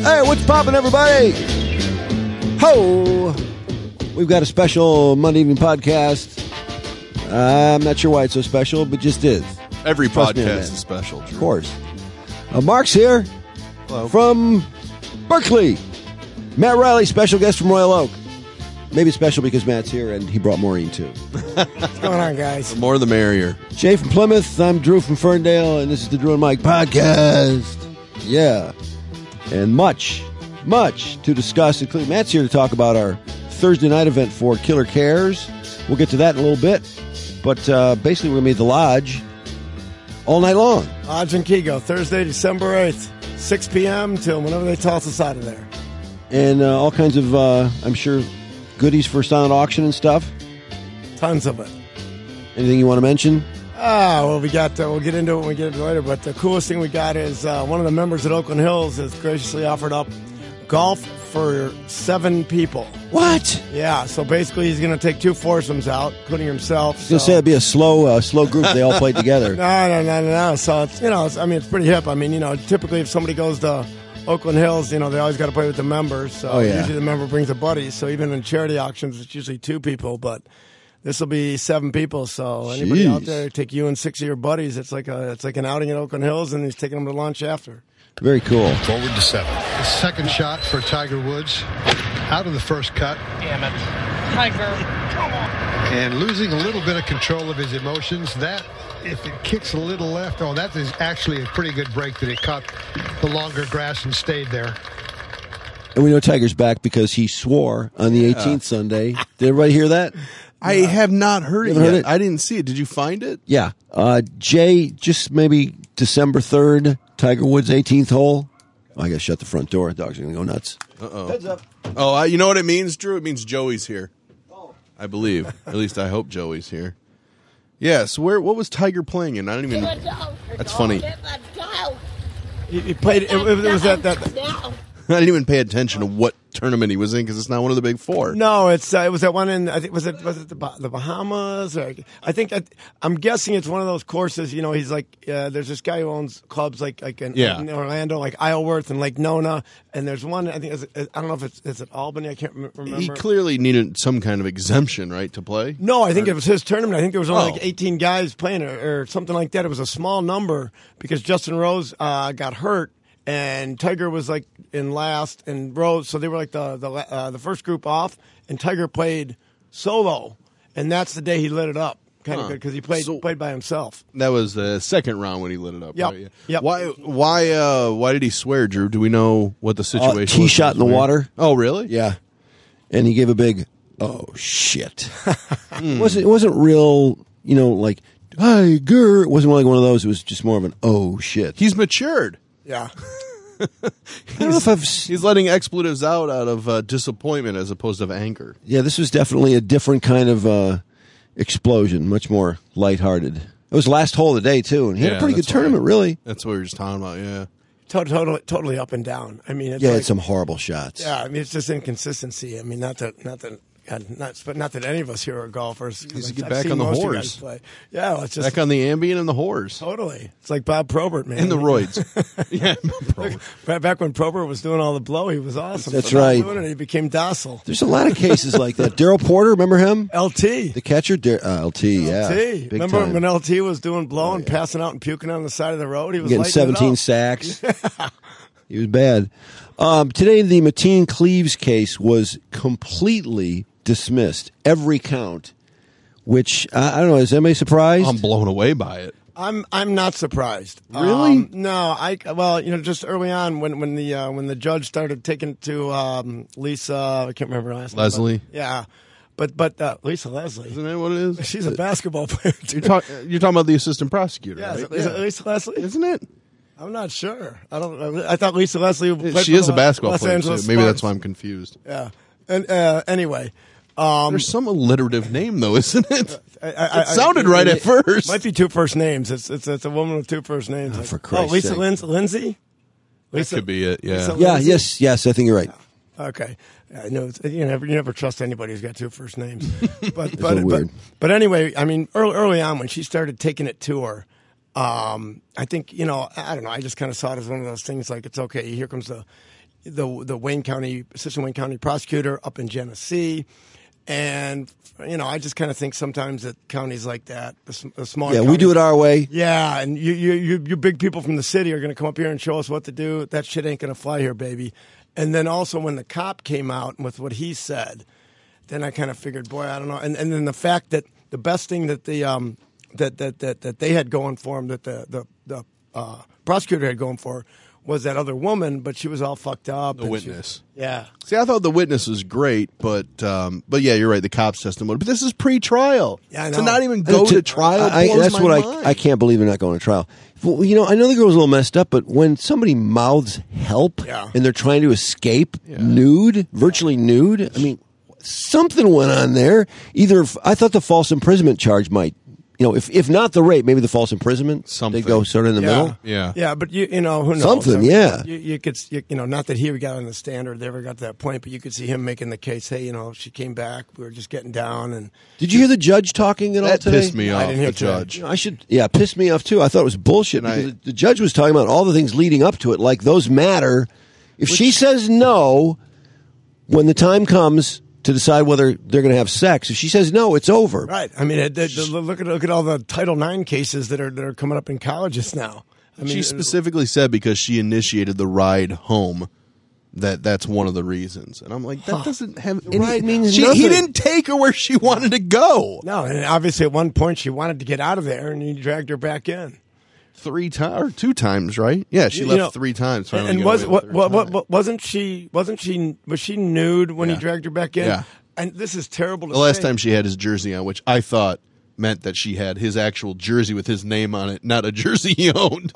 Hey, what's poppin', everybody? Ho! We've got a special Monday evening podcast. I'm not sure why it's so special, but just is. Every Trust me on podcast that. is special, Drew. Of course. Mark's here. Hello. From Berkeley. Matt Riley, special guest from Royal Oak. Maybe special because Matt's here and he brought Maureen too. What's going on, guys? The more the merrier. Jay from Plymouth. I'm Drew from Ferndale, and this is the Drew and Mike podcast. Yeah. And much to discuss, including Matt's here to talk about our Thursday night event for Killer Cares. We'll get to that in a little bit. But basically, we're going to be at the Lodge all night long. Lodge and Kego, Thursday, December 8th, 6 p.m. till whenever they toss us out of there. And all kinds of, I'm sure, goodies for silent auction and stuff. Tons of it. Anything you want to mention? Well, we got. We'll get into it when we get into it later. But the coolest thing we got is one of the members at Oakland Hills has graciously offered up golf for 7 people. What? Yeah. So basically, he's going to take 2 foursomes out, including himself. I was going to say it'd be a slow group. They all played together. No. So it's it's pretty hip. I mean, typically if somebody goes to Oakland Hills, they always got to play with the members. So usually the member brings a buddy. So even in charity auctions, it's usually 2 people, but this will be 7 people. So anybody out there, take you and 6 of your buddies. It's like an outing at Oakland Hills, and he's taking them to lunch after. Very cool. Forward to 7. The second shot for Tiger Woods. Out of the first cut. Damn it. Tiger. Come on. And losing a little bit of control of his emotions. That, if it kicks a little left, that is actually a pretty good break that it caught the longer grass and stayed there. And we know Tiger's back because he swore on the 18th Sunday. Did everybody hear that? I have not heard it You haven't yet. heard it? I didn't see it. Did you find it? Yeah. Jay, just maybe December 3rd, Tiger Woods 18th hole. I got to shut the front door. Dogs are going to go nuts. Uh-oh. Heads up. Oh, you know what it means, Drew? It means Joey's here. I believe. At least I hope Joey's here. Yeah, so what was Tiger playing in? I don't even... That's funny. He played. It was that. I didn't even pay attention to what tournament he was in because it's not one of the big 4. No, it was that one in. I think was it the Bahamas? Or, I'm guessing it's one of those courses. He's like there's this guy who owns clubs like in Orlando, like Isleworth and Lake Nona, and there's one. I think I don't know if it's at Albany. I can't remember. He clearly needed some kind of exemption, right, to play? No, I think it was his tournament. I think there was only like 18 guys playing or something like that. It was a small number because Justin Rose got hurt. And Tiger was like in last, and Rose. So they were like the first group off, and Tiger played solo, and that's the day he lit it up, kind of good because he played by himself. That was the second round when he lit it up. Yep. Right? Yep. Why did he swear, Drew? Do we know what the situation was? Tee shot in the water. Oh, really? Yeah. And he gave a big, oh, shit. It wasn't real, like, Tiger. It wasn't like one of those. It was just more of an, oh, shit. He's matured. Yeah. I don't know if He's letting expletives out of disappointment as opposed to anger. Yeah, this was definitely a different kind of explosion, much more lighthearted. It was the last hole of the day, too, and he had a pretty good tournament, really. That's what we were just talking about, yeah. Totally up and down. I mean, He had some horrible shots. Yeah, I mean, it's just inconsistency. I mean, not that any of us here are golfers. Needs to get back on the horse. Yeah, let's just back on the Ambien and the horse. Totally. It's like Bob Probert, man. And the roids. Yeah. Back when Probert was doing all the blow, he was awesome. That's But right. Doing it, he became docile. There's a lot of cases like that. Daryl Porter, remember him? LT. The catcher? LT, yeah. LT. Big Remember time. when LT was doing blowing, passing out and puking on the side of the road? He was Getting lighting it 17 up. sacks. He was bad. Today, the Mateen Cleaves case was completely dismissed. Every count. Which, I don't know, is anybody surprised? I'm blown away by it. I'm not surprised. Really? No, just early on when the judge started taking it to Lisa, I can't remember her last name. Leslie? But, yeah. But Lisa Leslie. Isn't that what it is? She's a basketball player, too. You're talking about the assistant prosecutor, Yeah, right? is it Lisa Leslie? Isn't it? I'm not sure. I thought Lisa Leslie played She for is a the basketball Los player, too. Angeles Maybe that's Sparks. why I'm confused. Yeah. And anyway, There's some alliterative name, though, isn't it? It sounded right at first. Might be 2 first names. It's a woman with 2 first names. for Christ's Lisa sake. Lindsay? That could be it, yeah. Lisa Yeah, Lindsay? yes, I think you're right. Okay. I know you never trust anybody who's got 2 first names. But weird. but anyway, I mean, early on when she started taking it to her, I think I don't know. I just kind of saw it as one of those things like it's okay. Here comes the the Wayne County assistant Wayne County prosecutor up in Genesee, and I just kind of think sometimes that counties like that, the small Yeah, counties, we do it our way. Yeah, and you big people from the city are going to come up here and show us what to do. That shit ain't going to fly here, baby. And then also when the cop came out with what he said, then I kind of figured, boy, I don't know. And then the fact that the best thing that the that they had going for him, that the prosecutor had going for, was that other woman, but she was all fucked up. The witness. Yeah. See, I thought the witness was great, but yeah, you're right. The cop's testimony, but this is pre-trial. Yeah, I know. To not even go to trial. Blows That's my what mind. I can't believe they're not going to trial. Well, I know the girl was a little messed up, but when somebody mouths help and they're trying to escape nude, virtually nude, I mean, something went on there. I thought the false imprisonment charge might. If not the rape, maybe the false imprisonment. Something. They go sort of in the middle. Yeah, but who knows? Something, yeah. You could, not that he got on the stand or they ever got to that point, but you could see him making the case. Hey, she came back. We were just getting down. And did you hear the judge talking at all that today? pissed me off. I didn't hear the judge. It pissed me off too. I thought it was bullshit because the judge was talking about all the things leading up to it, like those matter. If she says no, when the time comes to decide whether they're going to have sex, if she says no, it's over. Right. I mean, look at all the Title IX cases that are coming up in colleges now. I mean, She specifically said because she initiated the ride home. That's one of the reasons, and I'm like, that doesn't have any. Ride means He nothing. didn't take her where she wanted to go. No, and obviously at one point she wanted to get out of there, and he dragged her back in 3 times or 2 times, right? Yeah, she left 3 times. And wasn't she nude when he dragged her back in? Yeah. And this is terrible to The last say. time she had his jersey on, which I thought meant that she had his actual jersey with his name on it, not a jersey he owned.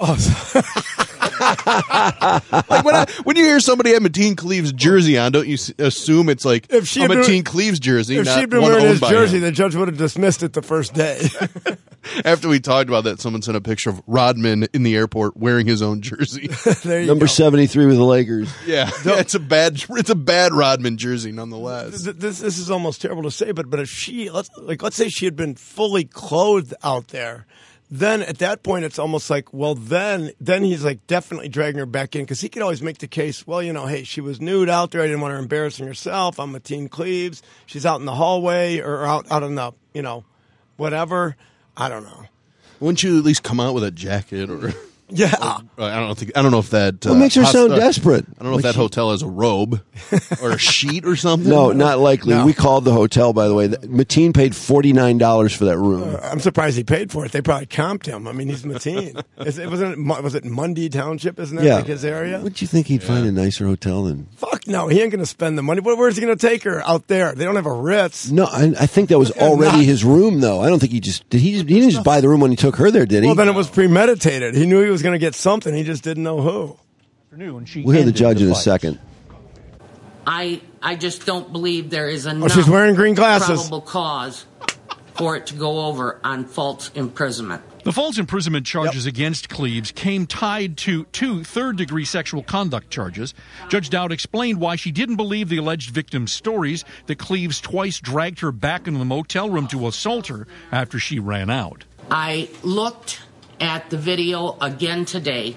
Like when you hear somebody have Mateen Cleave's jersey on, don't you assume it's like a Mateen Cleave's jersey? If not she'd been one wearing owned his by jersey, him. the judge would have dismissed it the first day. After we talked about that, someone sent a picture of Rodman in the airport wearing his own jersey. There you Number go. 73 with the Lakers. Yeah, it's a bad Rodman jersey nonetheless. This is almost terrible to say, but if she let's say she had been fully clothed out there, then at that point it's almost like, well, then he's like definitely dragging her back in because he could always make the case, well, hey, she was nude out there. I didn't want her embarrassing herself. I'm Mateen Cleaves. She's out in the hallway or out in the whatever. I don't know. Wouldn't you at least come out with a jacket or? Yeah. I don't know if that. What makes her sound desperate? I don't know if that hotel has a robe or a sheet or something. No, not likely. No. We called the hotel, by the way. Mateen paid $49 for that room. I'm surprised he paid for it. They probably comped him. I mean, he's Mateen. Was it Mundy Township? Isn't that like his area? Wouldn't you think he'd find a nicer hotel than? Fuck no, he ain't going to spend the money. Where's he going to take her out there? They don't have a Ritz. No, I think that was already his room, though. I don't think he didn't just buy the room when he took her there, did he? Well, then it was premeditated. He knew he was going to get something. He just didn't know who. We'll hear the judge in a second. I just don't believe there is enough she's wearing green glasses. probable cause for it to go over on false imprisonment. The false imprisonment charges against Cleaves came tied to 2 third-degree sexual conduct charges. Judge Dowd explained why she didn't believe the alleged victim's stories that Cleaves twice dragged her back into the motel room to assault her after she ran out. I looked at the video again today,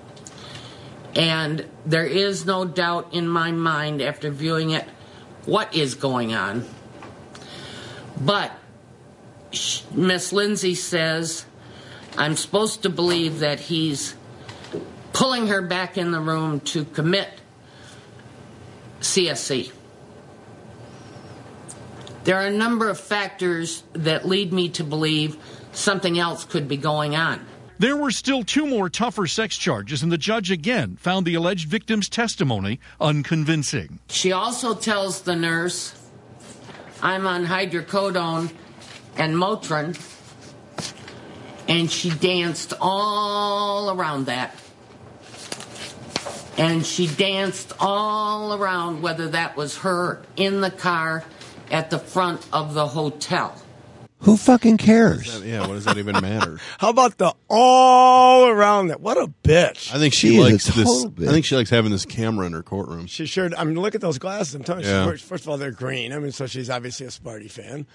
and there is no doubt in my mind after viewing it what is going on. But Miss Lindsay says I'm supposed to believe that he's pulling her back in the room to commit CSC. There are a number of factors that lead me to believe something else could be going on. There were still 2 more tougher sex charges, and the judge again found the alleged victim's testimony unconvincing. She also tells the nurse, I'm on hydrocodone and Motrin, and she danced all around that. And she danced all around whether that was her in the car at the front of the hotel. Who fucking cares? Yeah, what does that even matter? How about the all around that? What a bitch. I think she She is likes a this. total bitch. I think she likes having this camera in her courtroom. She sure. I mean, look at those glasses. I'm telling you. Yeah. First of all, they're green. I mean, so she's obviously a Sparty fan.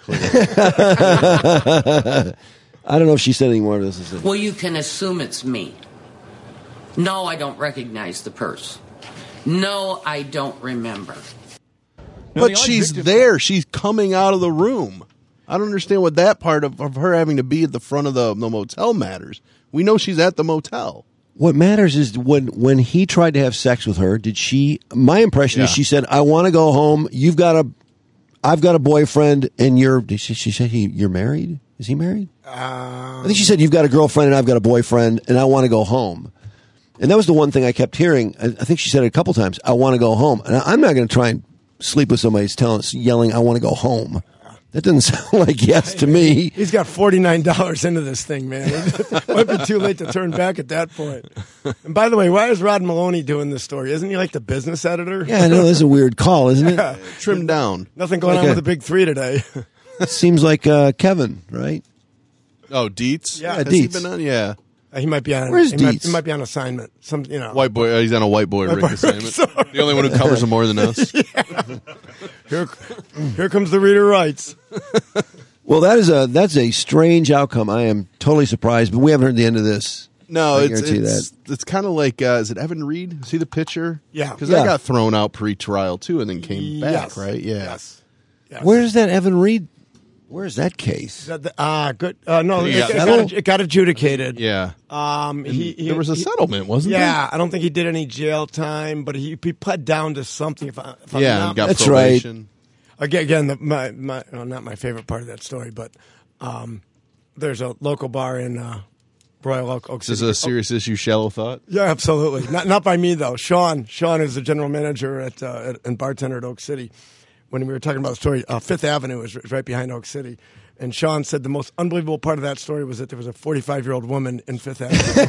I don't know if she said any more of this. Well, you can assume it's me. No, I don't recognize the purse. No, I don't remember. No, the But alleged she's victim- there. She's coming out of the room. I don't understand what that part of her having to be at the front of the motel matters. We know she's at the motel. What matters is when he tried to have sex with her, did she? My impression is Yeah. she said, "I want to go home. I've got a boyfriend, and you're." Did she say you're married? Is he married? I think she said you've got a girlfriend and I've got a boyfriend, and I want to go home. And that was the one thing I kept hearing. I think she said it a couple times. I want to go home, and I'm not going to try and sleep with somebody who's yelling, "I want to go home." That doesn't sound like yes to me. He's got $49 into this thing, man. It might be too late to turn back at that point. And by the way, why is Rod Maloney doing this story? Isn't he like the business editor? Yeah, I know this is a weird call, isn't it? Trimmed down. Nothing going on with the big three today. Seems like Kevin, right? Oh, Dietz? Yeah, Has Dietz. he been on? Yeah. He might be on. Where's he might, Dietz? he might be on assignment. Some, White boy. He's on a white boy Rick assignment. Sorry. The only one who covers him more than us. Here comes the reader writes. Well, that's a strange outcome. I am totally surprised, but we haven't heard the end of this. No, I it's guarantee it's kind of like is it Evan Reed? See the pitcher? Yeah. because Yeah. that got thrown out pre-trial too, and then came back, Yes. right? Yeah. Yes. Yes. Where is that Evan Reed? Where is that case? Good. No, Yeah. it got adjudicated. Yeah. There was a settlement, wasn't there? Yeah, I don't think he did any jail time, but he pled down to something. If I'm Yeah, not and got That's probation. Again, not my favorite part of that story, but there's a local bar in Royal Oak This City. is a serious issue. Shallow thought. Yeah, absolutely. Not by me though. Sean is the general manager and bartender at Oak City. When we were talking about the story, Fifth Avenue is right behind Oak City. And Sean said the most unbelievable part of that story was that there was a 45-year-old woman in Fifth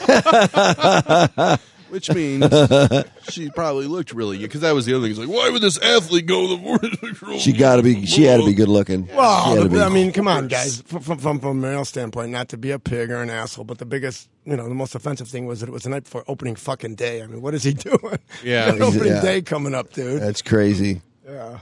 Avenue. Which means she probably looked really good, because that was the other thing. He's like, why would this athlete go to the 46-year-old? She had to be good looking. She had to be. Well, I mean, come on, guys. From a male standpoint, not to be a pig or an asshole, but the biggest, the most offensive thing was that it was the night before opening fucking day. I mean, what is he doing? Yeah. Opening Yeah. day coming up, dude. That's crazy. Yeah.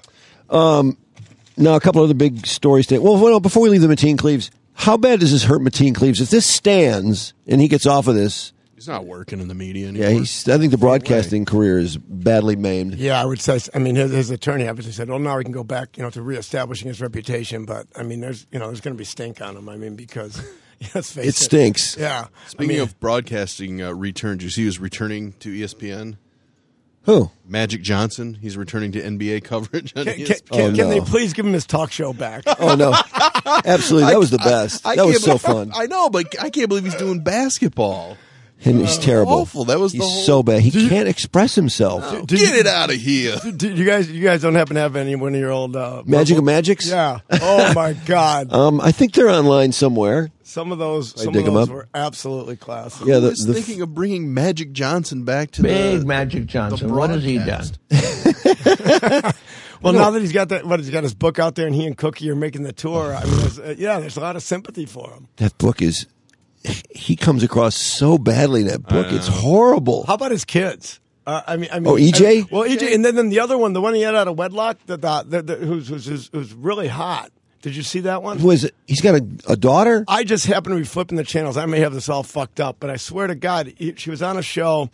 Now, a couple other big stories today. Well, before we leave the Mateen Cleaves, how bad does this hurt Mateen Cleaves? If this stands and he gets off of this, He's not working in the media anymore. I think the broadcasting career is badly maimed. Yeah, I would say. I mean, his attorney obviously said, "Well, now he can go back, to reestablishing his reputation." But I mean, there's going to be stink on him. I mean, because let's face It stinks. Yeah. Speaking of broadcasting returns, you see who's returning to ESPN? Who? Magic Johnson. He's returning to NBA coverage on Can, ESPN. can they please give him his talk show back? Oh no, absolutely. That was the best. I That was can't so fun. I know, but I can't believe he's doing basketball. And he's terrible. awful. That was the he's whole- so bad. He can't express himself. Get it out of here. You guys don't happen to have any one of your old Magic of Magics? Yeah. Oh my God. I think they're online somewhere. Some of those dig 'em up. were absolutely classic. Yeah, I the, was the thinking of bringing Magic Johnson back to Big the Magic Johnson. the What has he done? broadcast. Well, now that he's got he's got his book out there, and he and Cookie are making the tour. I mean, there's a lot of sympathy for him. that book is. He comes across so badly in that book. It's horrible. How about his kids? I mean, Oh, EJ? Well, EJ, and then the other one, the one he had out of wedlock, who's really hot. Did you see that one? Who is it? He's got a daughter? I just happen to be flipping the channels. I may have this all fucked up, but I swear to God, she was on a show.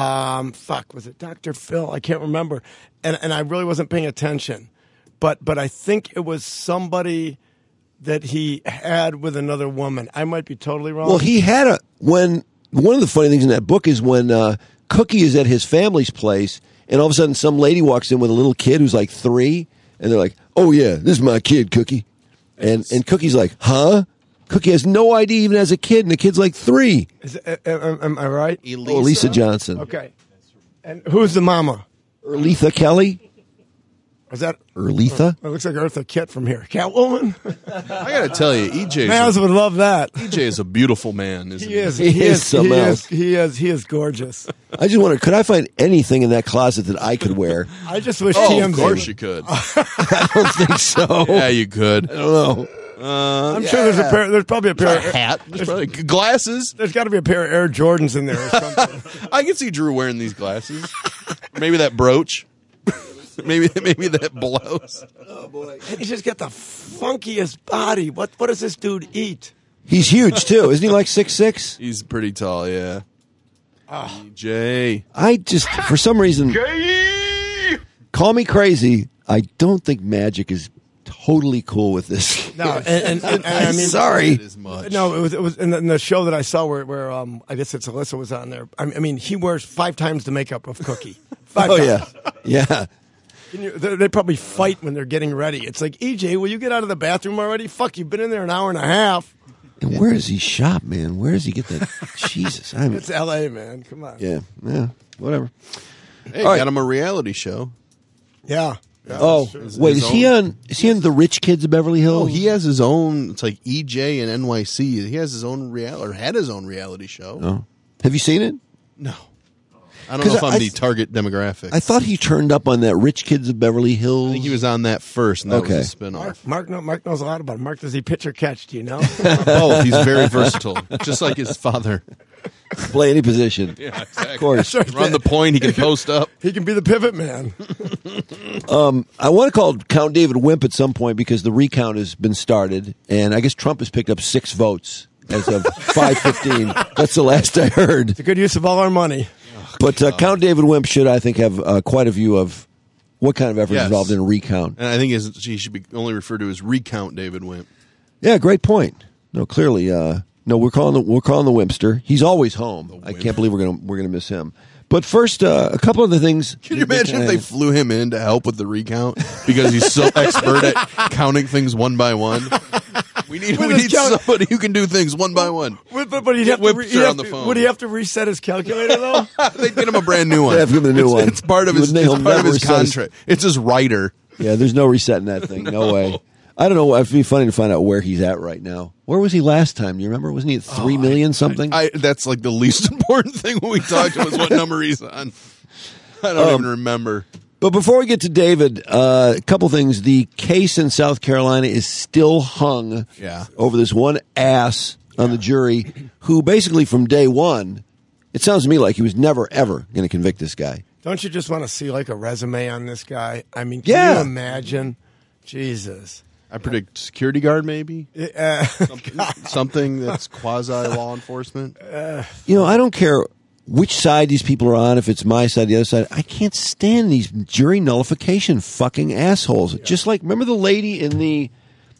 Was it Dr. Phil? I can't remember, and I really wasn't paying attention, but I think it was somebody that he had with another woman. I might be totally wrong. Well, he had one of the funny things in that book is when Cookie is at his family's place, and all of a sudden some lady walks in with a little kid who's like 3, and they're like, "Oh yeah, this is my kid, Cookie," and Cookie's like, "Huh?" Cookie has no idea even as a kid, and the kid's like 3. Am I right? Elisa Johnson, Okay. And who's the mama? Letha Kelly, Is that? Letha. It looks like Eartha Kitt from here. Catwoman. I got to tell you, Maz would love that. EJ is a beautiful man, isn't he? He is. He is something else. He is gorgeous. I just wonder, could I find anything in that closet that I could wear? I just wish Oh, TMZ. of course you could. I don't think so. Yeah, you could. I don't know. I'm sure there's probably a pair. Of, Hat, there's probably glasses. There's got to be a pair of Air Jordans in there or something. I can see Drew wearing these glasses. Maybe that brooch. maybe that blouse. And he's just got the funkiest body. What does this dude eat? He's huge too, isn't he? Like 6'6"? He's pretty tall, yeah. Jay. I just, for some reason, call me crazy. I don't think Magic is totally cool with this. No, and I mean, sorry. It is much. No, it was in the show that I saw where I guess it's Alyssa was on there. I mean, he wears 5 times the makeup of Cookie. 5 Oh, times. yeah. They probably fight when they're getting ready. It's like, EJ, will you get out of the bathroom already? Fuck, you've been in there an hour and a half. And where does he shop, man? Where does he get that? Jesus. I mean, It's L.A., man. Come on. yeah, whatever. Hey, All right. got him a reality show. Yeah. Oh, wait, is he on The Rich Kids of Beverly Hills? Oh, he has his own. It's like EJ and NYC. He has his own had his own reality show. Oh. Have you seen it? No, I don't know if I'm I the target demographic. I thought he turned up on that Rich Kids of Beverly Hills. I think he was on that first, and that Okay. was a spinoff. Mark knows a lot about it. Mark, does he pitch or catch? Do you know? Both. He's very versatile, just like his father. Play any position. Yeah, exactly. Of course. Run the point. He can post up. He can be the pivot man. I want to call Count David Wimp at some point because the recount has been started, and I guess Trump has picked up 6 votes as of 5:15. That's the last I heard. It's a good use of all our money. But Count David Wimp should, I think, have quite a view of what kind of effort is Yes. involved in a recount. And I think he should be only referred to as Recount David Wimp. Yeah, great point. No, clearly, no, we're calling the Wimpster. He's always home. I can't believe we're gonna miss him. But first, a couple of the things. Can you imagine if they flew him in to help with the recount because he's so expert at counting things one by one? We need somebody who can do things one by one. But he'd have on the phone. Would he have to reset his calculator though? They'd get him a brand new one. They have to give him a new one. It's part of his contract. It's his writer. Yeah, there's no resetting that thing. No way. I don't know. It'd be funny to find out where he's at right now. Where was he last time? Do you remember? Wasn't he at 3 million something? That's like the least important thing when we talked to was what number he's on. I don't even remember. But before we get to David, a couple things. The case in South Carolina is still hung over this one ass on the jury who basically from day one, it sounds to me like he was never, ever going to convict this guy. Don't you just want to see like a resume on this guy? I mean, can you imagine? Jesus. I predict security guard, maybe something that's quasi law enforcement. You know, I don't care which side these people are on. If it's my side, the other side, I can't stand these jury nullification fucking assholes. Yeah. Just like remember the lady in the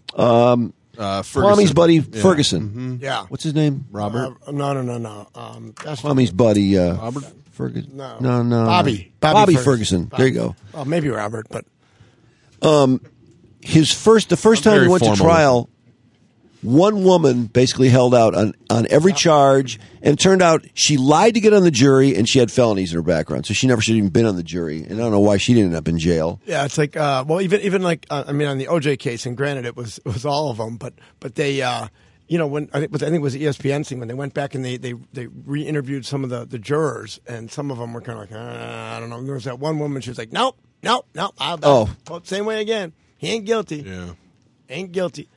Kwami's buddy Ferguson. Mm-hmm. Yeah, what's his name? Robert. No. Kwami's buddy Robert Ferguson. No. Bobby Ferguson. Bobby. There you go. Well, maybe Robert, but the first time he went to trial, one woman basically held out on every charge, and it turned out she lied to get on the jury, and she had felonies in her background, so she never should have even been on the jury. And I don't know why she didn't end up in jail. Yeah, it's like even like I mean on the OJ case, and granted it was all of them, but they when I think it was the ESPN thing when they went back and they re-interviewed some of the jurors, and some of them were kind of like I don't know. There was that one woman, she was like nope, I'll vote same way again. He ain't guilty. Yeah, ain't guilty.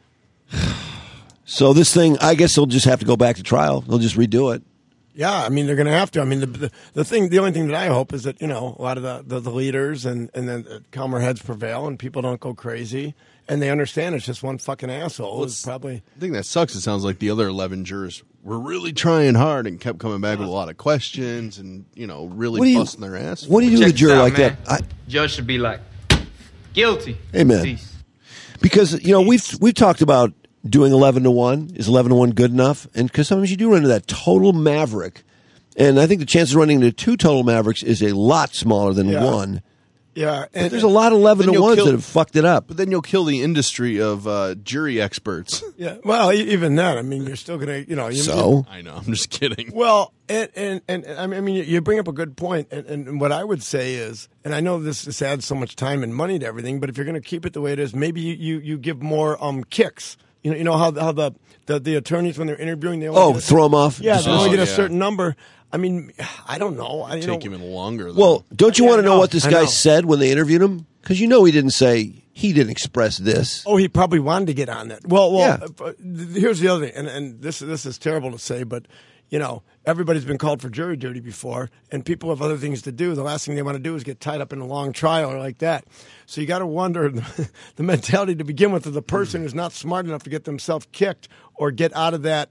So this thing, I guess they'll just have to go back to trial. They'll just redo it. Yeah, I mean they're going to have to. I mean the only thing that I hope is that a lot of the leaders and then calmer heads prevail and people don't go crazy and they understand it's just one fucking asshole. Well, it's probably the thing that sucks. It sounds like the other 11 jurors were really trying hard and kept coming back with a lot of questions and really busting their ass. What do you do with a juror like that? Judge should be like guilty. Amen. Cease. Because we've talked about doing 11-1. Is 11-1 good enough? And because sometimes you do run into that total maverick, and I think the chance of running into 2 total mavericks is a lot smaller than 1. Yeah, and there's a lot of 11-1s that have fucked it up. But then you'll kill the industry of jury experts. Yeah, well, even then, I mean, you're still gonna, I know, I'm just kidding. Well, and I mean, you bring up a good point, and what I would say is, and I know this adds so much time and money to everything, but if you're going to keep it the way it is, maybe you give more kicks. You know how the attorneys when they're interviewing they only throw them off. Yeah, they only get a certain number. I mean, I don't know. Take him in longer. Well, don't you want to know what this guy said when they interviewed him? Because he didn't say he didn't express this. Oh, he probably wanted to get on that. Well, yeah. Here's the other thing, and this is terrible to say, but everybody's been called for jury duty before, and people have other things to do. The last thing they want to do is get tied up in a long trial or like that. So you got to wonder the mentality to begin with of the person who's not smart enough to get themselves kicked or get out of that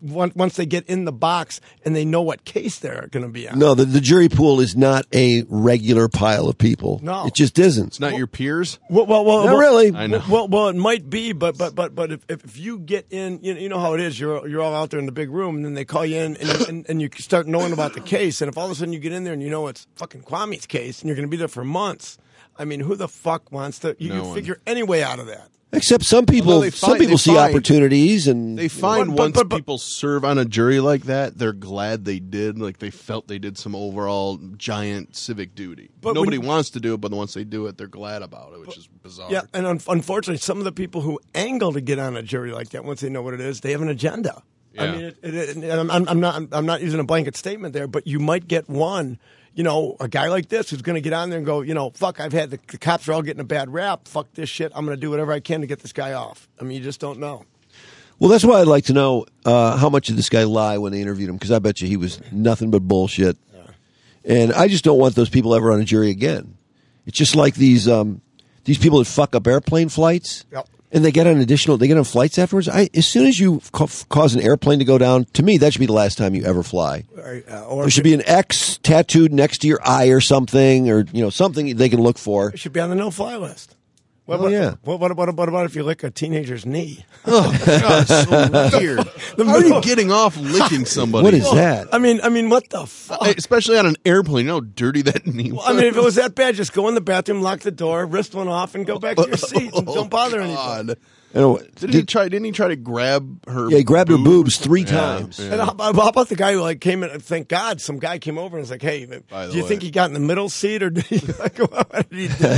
once they get in the box and they know what case they're going to be on. No, the jury pool is not a regular pile of people. No. It just isn't. It's not your peers. Well, Not really. I know. Well, it might be, but if you get in, you know how it is. You're all out there in the big room, and then they call you in, and you start knowing about the case. And if all of a sudden you get in there and you know it's fucking Kwame's case, and you're going to be there for months, I mean, who the fuck wants to? You can figure any way out of that. Except some people. Although Some people see opportunities, and They find once people serve on a jury like that, they're glad they did. Like they felt they did some overall giant civic duty. But Nobody wants to do it, but once they do it, they're glad about it, which is bizarre. Yeah, and unfortunately, some of the people who angle to get on a jury like that, once they know what it is, they have an agenda. Yeah. I mean, and I'm not using a blanket statement there, but you might get one. You know, a guy like this who's going to get on there and go, you know, fuck, I've had the cops are all getting a bad rap. Fuck this shit. I'm going to do whatever I can to get this guy off. I mean, you just don't know. well, that's why I'd like to know how much did this guy lie when they interviewed him? Because I bet you he was nothing but bullshit. And I just don't want those people ever on a jury again. It's just like these people that fuck up airplane flights. Yep. And they get on flights afterwards. As soon as you cause an airplane to go down, to me, that should be the last time you ever fly. Or There should be an X tattooed next to your eye or something, or something they can look for. it should be on the no-fly list. What yeah. What about if you lick a teenager's knee? God, it's so weird. How are you getting off licking somebody? What is that? I mean, what the fuck? Especially on an airplane. You know how dirty that knee was? Well, I mean, if it was that bad, just go in the bathroom, lock the door, wrist one off, and go back to your seat, and don't bother anybody. God. Didn't he try to grab her? Yeah, he grabbed her boobs 3 times. Yeah. And how about the guy who came in? Thank God, some guy came over and was like, "Hey, do you think he got in the middle seat, or did he what did he do?"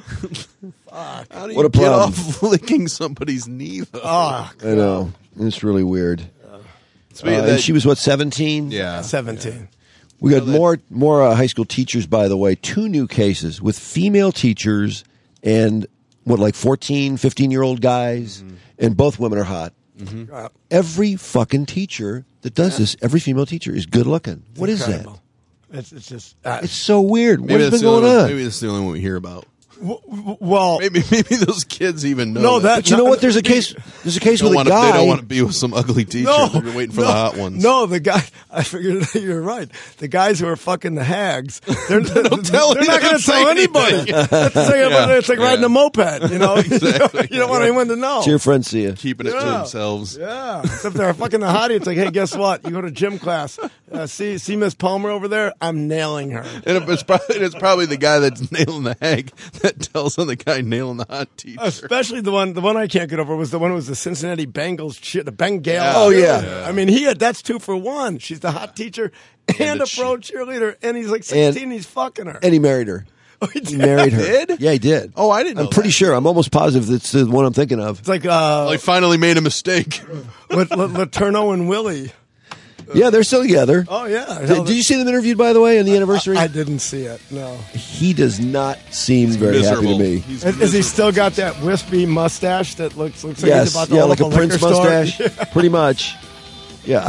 How do you What a get problem. off licking somebody's knee? Though? Oh, I know. It's really weird. Speaking of And that, she was, 17? yeah. 17. We got more high school teachers, by the way. 2 new cases with female teachers and, 14, 15-year-old guys, and both women are hot. Every fucking teacher that does this, every female teacher is good looking. What is that? It's just It's so weird. Maybe What has that's been the going only- on? Maybe that's the only one we hear about. well. Maybe those kids even know. No, But you know what? There's a case. There's a case with a guy. They don't want to be with some ugly teacher. They've been waiting for the hot ones. No, the guy. I figured you're right. The guys who are fucking the hags, they're not going to tell anybody. It's like riding a moped. You know, Exactly. you don't want anyone to know. So your friends see you. Keeping it to themselves. Yeah, except they're fucking the hottie. It's like, hey, guess what? You go to gym class. See Miss Palmer over there? I'm nailing her. And it's probably the guy that's nailing the hag that tells on the guy nailing the hot teacher. Especially the one I can't get over was the one who was the Cincinnati Bengals shit, the Bengal. Yeah. Oh, yeah. I mean, that's 2 for 1. She's the hot teacher and the a pro cheerleader, and he's like 16. And he's fucking her. And he married her. Oh, he did. He married her. Did? Yeah, he did. Oh, I didn't know I'm pretty that. sure. I'm almost positive that's the one I'm thinking of. It's like I finally made a mistake. Laterno and Willie. Yeah, they're still together. Oh yeah. Did you see them interviewed, by the way, on the anniversary? I didn't see it. No. He does not seem very happy Miserable. to me. He's Has he still got that wispy mustache that looks like he's Yes, about to yeah, hold like up a Prince liquor store? mustache, pretty much. Yeah,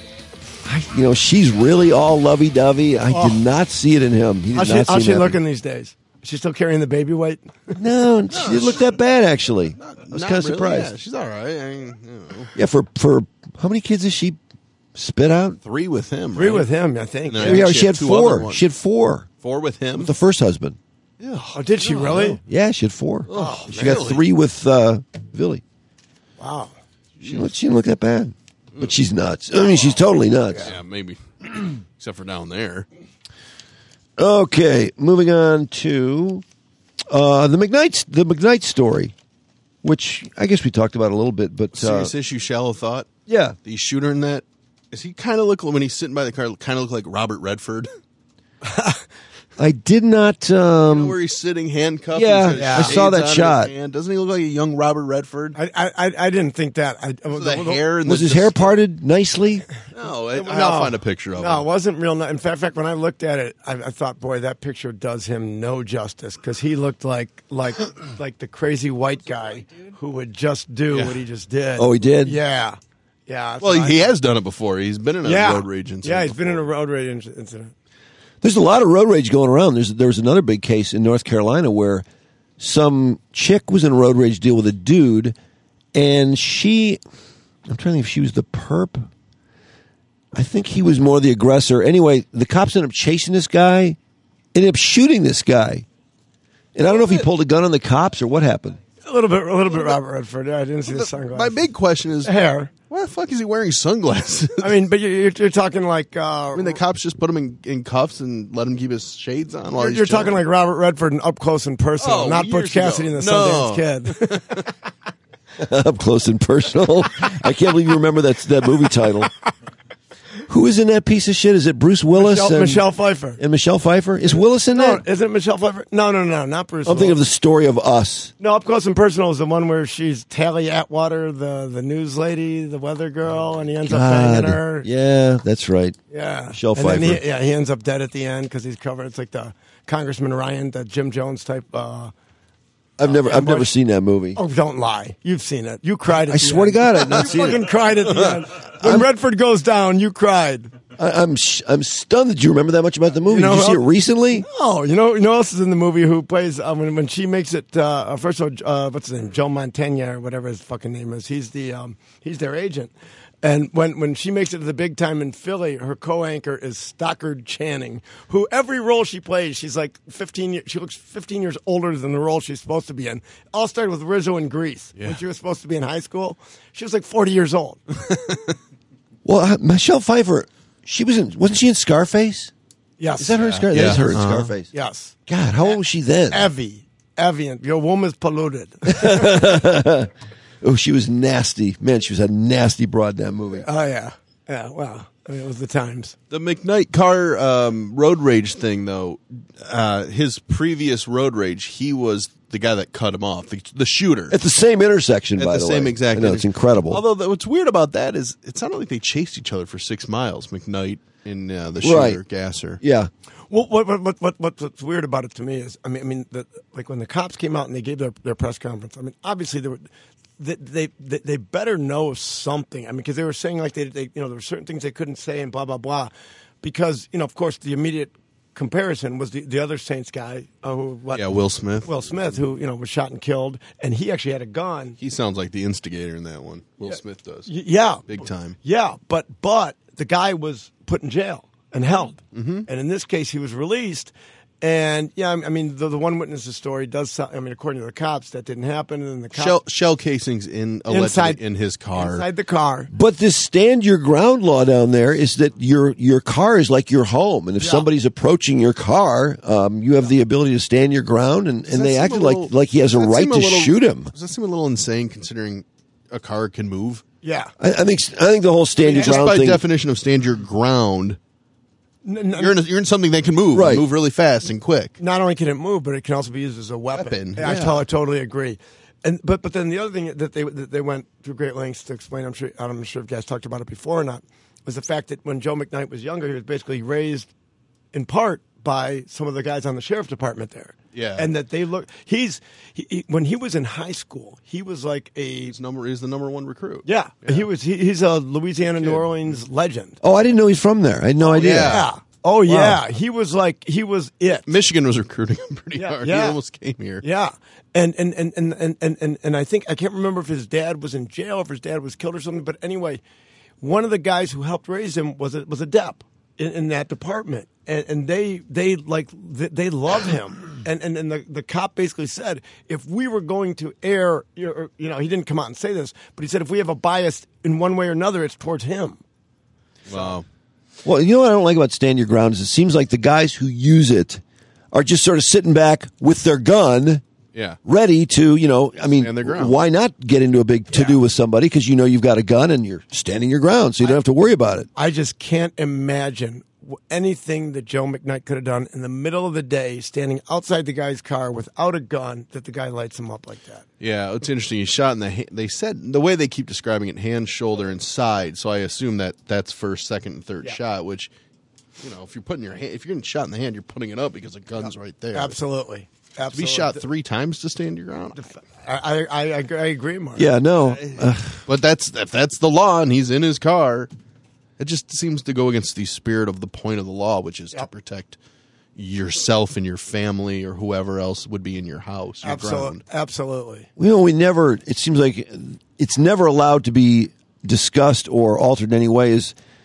I she's really all lovey-dovey. I did not see it in him. He did How's not seem she happy. looking these days? Is she still carrying the baby weight? No, she didn't look that bad, actually. I was Not kind of really. surprised. Yeah, she's all right. I mean, Yeah, for how many kids has she spit out? 3 with him. 3 right? with him, I think. No. Yeah. think Yeah, she she had had 2 other 4. ones. She had 4 4 with him. with the first husband. Oh, did she really? Yeah, she had 4. Oh, she got really? 3 with Billy. Wow. She didn't look that bad. But she's nuts. I mean, she's totally nuts. Yeah, maybe. Except for down there. Okay, moving on to the McKnight story, which I guess we talked about a little bit, but Serious issue, shallow thought. yeah, The shooter in that, does he kind of look, when he's sitting by the car, kind of look like Robert Redford? I did not. Where he's sitting handcuffed. Yeah, he's got I his saw shades that on his shot. hand. Doesn't he look like a young Robert Redford? I didn't think that. The hair and Was his hair parted nicely? No, I'll find a picture of No, it him. wasn't real. In fact, when I looked at it, I thought, boy, that picture does him no justice because he looked like the crazy white guy who would just do what he just did. Oh, he did? Yeah, yeah. Well, he has done it before. He's been in a road rage incident. Yeah, he's been in a before. road rage incident. There's a lot of road rage going around. There was another big case in North Carolina where some chick was in a road rage deal with a dude, and I'm trying to think if she was the perp. I think he was more the aggressor. Anyway, the cops ended up chasing this guy, ended up shooting this guy. And I don't know if he pulled a gun on the cops or what happened. A little bit, Robert Redford. I didn't see the sunglasses. My big question is hair. Why the fuck is he wearing sunglasses? I mean, but you're talking like. I mean, the cops just put him in cuffs and let him keep his shades on. While You're talking like Robert Redford and Up Close and Personal, not Butch Cassidy and the Sundance Kid. Up Close and Personal. I can't believe you remember that movie title. Who is in that piece of shit? Is it Bruce Willis? Michelle Pfeiffer. And Michelle Pfeiffer? Is Willis in that? No, isn't it Michelle Pfeiffer? No, not Bruce I'm thinking of The Story of Us. No, Up Close and Personal is the one where she's Tally Atwater, the news lady, the weather girl, and he ends up banging her. Yeah, that's right. Yeah. Michelle and Pfeiffer. Then he ends up dead at the end because he's covered. It's like the Congressman Ryan, the Jim Jones type. I've never seen that movie. Oh, don't lie. You've seen it. You cried at the end. I swear to God, I've not seen it. You fucking cried at the end. When Redford goes down, you cried. I'm stunned that you remember that much about the movie. You know, Did you see it recently? No. You know who else is in the movie who plays when she makes it? First of all, what's his name? Joe Mantegna or whatever his fucking name is. He's their agent. And when she makes it to the big time in Philly, her co-anchor is Stockard Channing, who every role she plays, she's like 15 years. She looks 15 years older than the role she's supposed to be in. All started with Rizzo in Grease. Yeah. When she was supposed to be in high school, she was like 40 years old. Well, Michelle Pfeiffer, wasn't she in Scarface? Yes. Is that her? That is her in Scarface. Yes. God, how old was she then? Evie, your woman's polluted. Oh, she was nasty. Man, she was a nasty broad in that movie. Oh, yeah. Yeah, well, I mean, it was the times. The McKnight car road rage thing, though, his previous road rage, he was the guy that cut him off, the shooter. At the same intersection, by the way. At the same exact intersection. It's incredible. Although, what's weird about that is it sounded like they chased each other for 6 miles, McKnight and the shooter, Gasser. Yeah. Well, what's weird about it to me is, like when the cops came out and they gave their press conference, I mean, obviously they better know something. I mean, because they were saying like they there were certain things they couldn't say and blah blah blah, because of course the immediate comparison was the other Saints guy Will Smith. Will Smith, who was shot and killed, and he actually had a gun. He sounds like the instigator in that one. Will Smith does. Yeah, big time. Yeah, but the guy was put in jail and held, and in this case he was released. And I mean, the one witness's story does sound, according to the cops, that didn't happen. And then the cops, shell casings inside in his car, inside the car. But this stand your ground law down there is that your car is like your home, and if somebody's approaching your car, you have the ability to stand your ground, and they acted like he has a right to shoot him. Does that seem a little insane, considering a car can move? Yeah, I think the whole stand your ground thing. Just by definition of stand your ground. You're in something that can move, right? Move really fast and quick. Not only can it move, but it can also be used as a weapon. Yeah. I totally agree. And but then the other thing that they went through great lengths to explain, I'm sure if you guys talked about it before or not, was the fact that when Joe McKnight was younger, he was basically raised in part by some of the guys on the sheriff's department there. Yeah, and that they look. When he was in high school, he was like he's the number one recruit. Yeah. He's a Louisiana, New Orleans legend. Oh, I didn't know he's from there. I had no idea. Yeah. Oh, yeah. He was it. Michigan was recruiting him pretty hard. Yeah. He almost came here. Yeah. And I think, I can't remember if his dad was in jail, if his dad was killed or something, but anyway, one of the guys who helped raise him was a DEP in that department. And they love him. And the cop basically said, if we were going to air, he didn't come out and say this, but he said if we have a bias in one way or another, it's towards him. Wow. Well, you know what I don't like about stand your ground is it seems like the guys who use it are just sort of sitting back with their gun, ready to, stand their ground. Why not get into a big to-do with somebody because you've got a gun and you're standing your ground, so you don't have to worry about it. I just can't imagine anything that Joe McKnight could have done in the middle of the day, standing outside the guy's car without a gun, that the guy lights him up like that. Yeah, it's interesting. He shot in the hand. They said the way they keep describing it, hand, shoulder, and side. So I assume that's first, second, and third shot. Which, if you're putting if you're getting shot in the hand, you're putting it up because the gun's right there. Absolutely. To be shot 3 times to stand your ground. I agree, Mark. Yeah, no. But if that's the law, and he's in his car. It just seems to go against the spirit of the point of the law, which is to protect yourself and your family or whoever else would be in your house, your ground. Absolutely. It seems like it's never allowed to be discussed or altered in any way is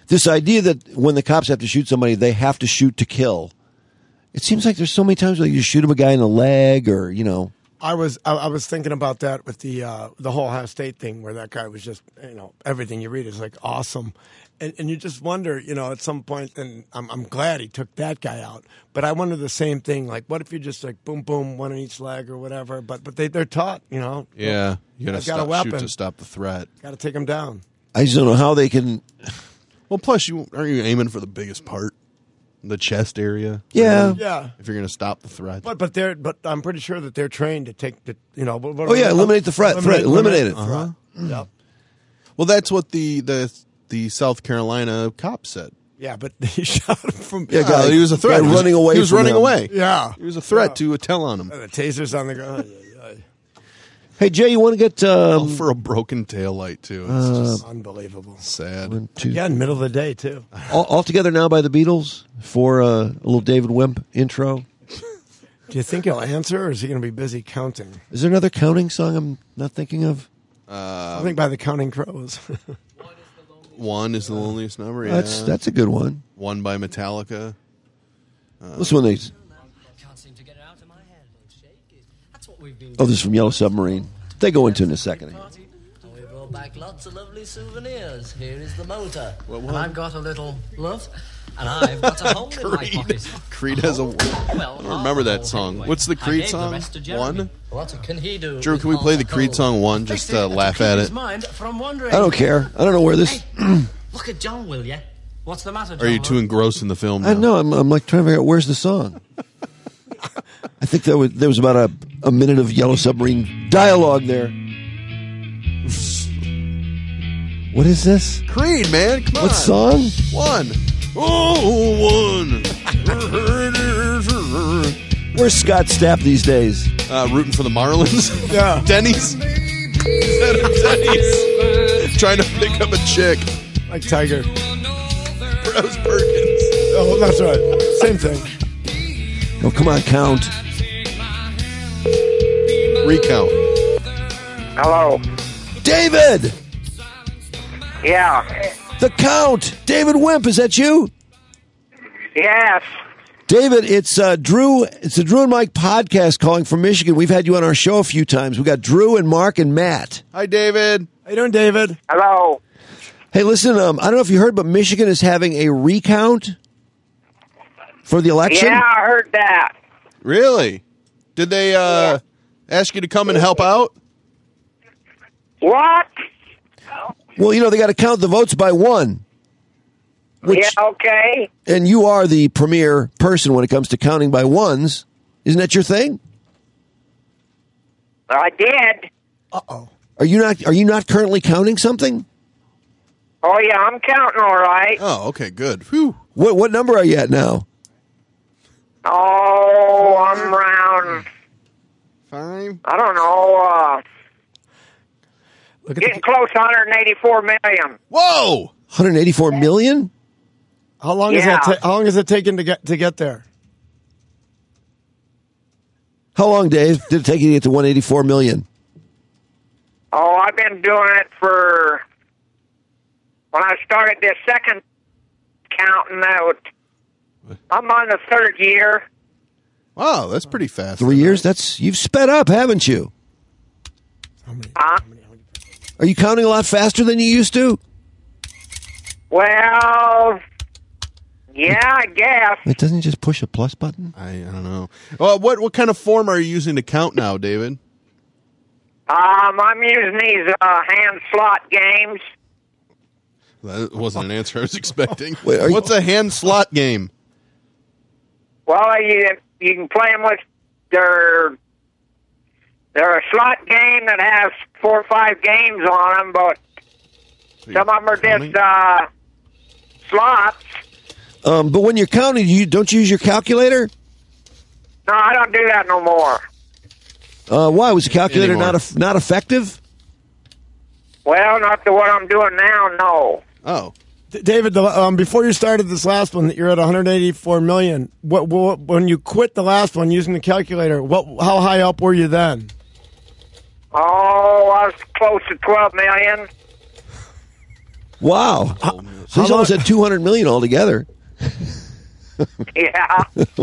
This idea that when the cops have to shoot somebody, they have to shoot to kill. It seems like there's so many times where you shoot him a guy in the leg, or I was thinking about that with the whole Ohio State thing, where that guy was just everything you read is like awesome, and you just wonder at some point, and I'm glad he took that guy out, but I wonder the same thing, like what if you just like boom boom, one on each leg or whatever, but they're taught Yeah, you got to shoot to stop the threat. Got to take them down. I just don't know how they can. Well, plus aren't you aiming for the biggest part? The chest area, Yeah. If you're going to stop the threat, but I'm pretty sure that they're trained to take the eliminate the threat. Eliminate it. Uh-huh. Yep. Well, that's what the South Carolina cop said. Yeah, but he shot him from guy, he was a threat. Guy running away. He was from running them. away. Yeah, he was a threat to tell on him. The taser's on the ground. Hey Jay, you want to get for a broken taillight too? It's just unbelievable. Sad. 1, 2. Yeah, in the middle of the day too. All Together Now by the Beatles for a little David Wimp intro. Do you think he'll answer, or is he going to be busy counting? Is there another counting song I'm not thinking of? I think by the Counting Crows. One is the loneliest number. Yeah. That's a good one. One by Metallica. This one they. Oh, this is from Yellow Submarine. They go into it in a second. We brought back lots of lovely souvenirs. Here is the motor. What? And I've got a little love. And I've got a hole in my pocket. Creed has a. I don't remember that song. What's the Creed song? One? What can he do? Drew, can we play the Creed song One just to laugh at it? I don't care. I don't know where this. Hey, look at John, will you? What's the matter, John? Are you too engrossed in the film now? I know. I'm like trying to figure out where's the song. I think there was about a minute of Yellow Submarine dialogue there. What is this? Creed, man. Come on. What song? One. Oh, one. Where's Scott Stapp these days? Rooting for the Marlins. Yeah. Denny's. Denny's. Trying to pick up a chick. Like Tiger. Browse Perkins. Oh, that's right. Same thing. Oh, come on, count. Recount. Hello. David! Yeah. The Count! David Wimp, is that you? Yes. David, it's Drew. It's the Drew and Mike podcast calling from Michigan. We've had you on our show a few times. We got Drew and Mark and Matt. Hi, David. How you doing, David? Hello. Hey, listen, I don't know if you heard, but Michigan is having a recount for the election. Yeah, I heard that. Really? Did they ask you to come and help out? What? Well, they got to count the votes by one. Yeah, okay. And you are the premier person when it comes to counting by ones. Isn't that your thing? I did. Uh-oh. Are you not currently counting something? Oh, yeah, I'm counting all right. Oh, okay, good. Whew. What number are you at now? Oh, I'm around, 5. I don't know, getting close to 184 million. Whoa! 184 million? How long is Yeah. that? How long is it taking to get there? How long, Dave, did it take you to get to 184 million? Oh, I've been doing it for, when I started this second counting out, I'm on the third year. Wow, that's pretty fast. 3 years? You've sped up, haven't you? Are you counting a lot faster than you used to? Well, yeah, I guess. It doesn't just push a plus button? I don't know. Well, what kind of form are you using to count now, David? I'm using these hand slot games. That wasn't an answer I was expecting. Wait, What's a hand slot game? Well, you can play them with they're a slot game that has 4 or 5 games on them, but some of them are just slots. But when you're counting, don't you use your calculator? No, I don't do that no more. Why? Was the calculator Anymore. not effective? Well, not the what I'm doing now, no. Oh. David, before you started this last one, you're at 184 million. What when you quit the last one using the calculator? How high up were you then? Oh, I was close to 12 million. Wow. So he's almost at $200 million altogether. Yeah.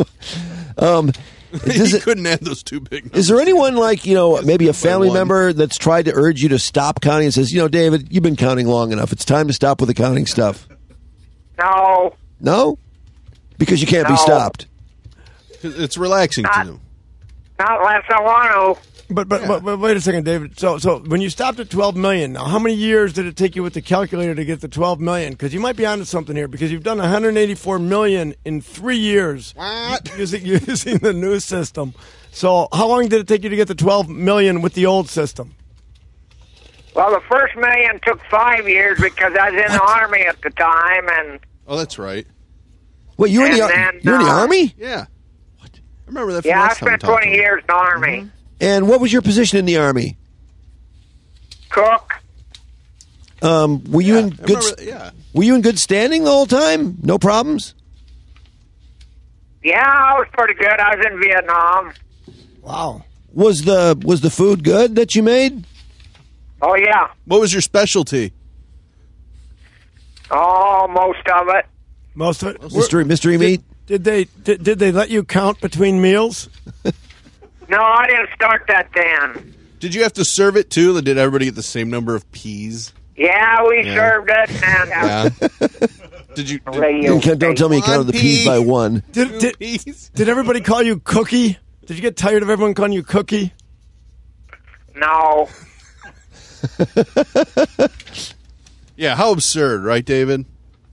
He couldn't add those two big numbers. Is there anyone like, maybe a family member that's tried to urge you to stop counting and says, David, you've been counting long enough. It's time to stop with the counting stuff? No. No? Because you can't be stopped. It's relaxing to do. Not unless I want to. But wait a second, David. So when you stopped at 12 million, now how many years did it take you with the calculator to get to 12 million? Because you might be onto something here. Because you've done 184 million in 3 years using the new system. So how long did it take you to get to 12 million with the old system? Well, the first million took 5 years because I was in the Army at the time, and Oh, that's right. Wait, you're in the Army? Yeah. What? I remember that. From yeah, I last time spent we talked 20 years in the Army. And what was your position in the Army? Cook. Were you in good? Were you in good standing the whole time? No problems. Yeah, I was pretty good. I was in Vietnam. Wow. Was the food good that you made? Oh yeah. What was your specialty? Oh, most of it. Most of it. Mystery meat. Did they let you count between meals? No, I didn't start that then. Did you have to serve it too? Or did everybody get the same number of peas? Yeah, we served it. And, Yeah. Did you? Don't tell me you counted the peas by one. Did everybody call you Cookie? Did you get tired of everyone calling you Cookie? No. Yeah, how absurd, right, David?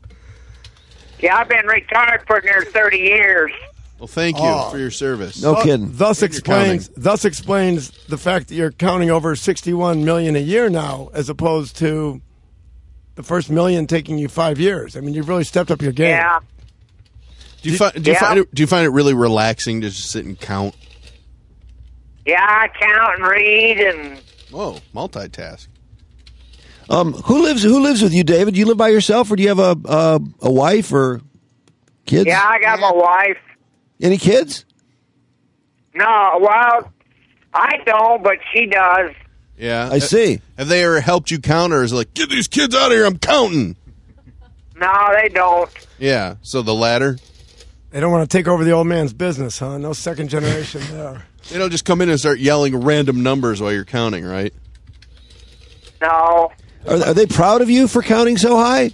Yeah, I've been retired for near 30 years. Well, thank you for your service. No kidding. Thus explains the fact that you're counting over 61 million a year now, as opposed to the first million taking you 5 years. I mean, you've really stepped up your game. Yeah. Do you find it really relaxing to just sit and count? Yeah, I count and read and. Whoa, multitask. Who lives with you, David? Do you live by yourself, or do you have a wife or kids? Yeah, I got my wife. Any kids? No, well, I don't, but she does. Yeah, I see. Have they ever helped you count, or is it like, get these kids out of here? I'm counting. No, they don't. Yeah, so the latter. They don't want to take over the old man's business, huh? No second generation there. They don't just come in and start yelling random numbers while you're counting, right? No. Are they proud of you for counting so high?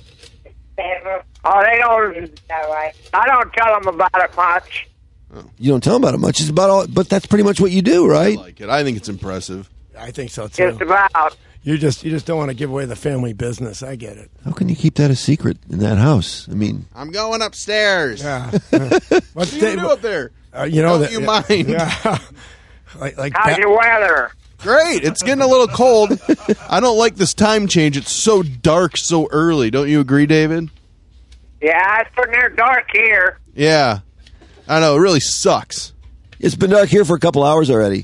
Oh, they don't. I don't tell them about it much. You don't tell them about it much. It's about all, but that's pretty much what you do, right? I like it. I think it's impressive. I think so too. Just about. You just don't want to give away the family business. I get it. How can you keep that a secret in that house? I mean, I'm going upstairs. Yeah. What do you do up there? Don't you mind? Yeah. like how's your weather? Great. It's getting a little cold. I don't like this time change. It's so dark so early. Don't you agree, David? Yeah, it's pretty near dark here. Yeah. I know. It really sucks. it's been dark here for a couple hours already.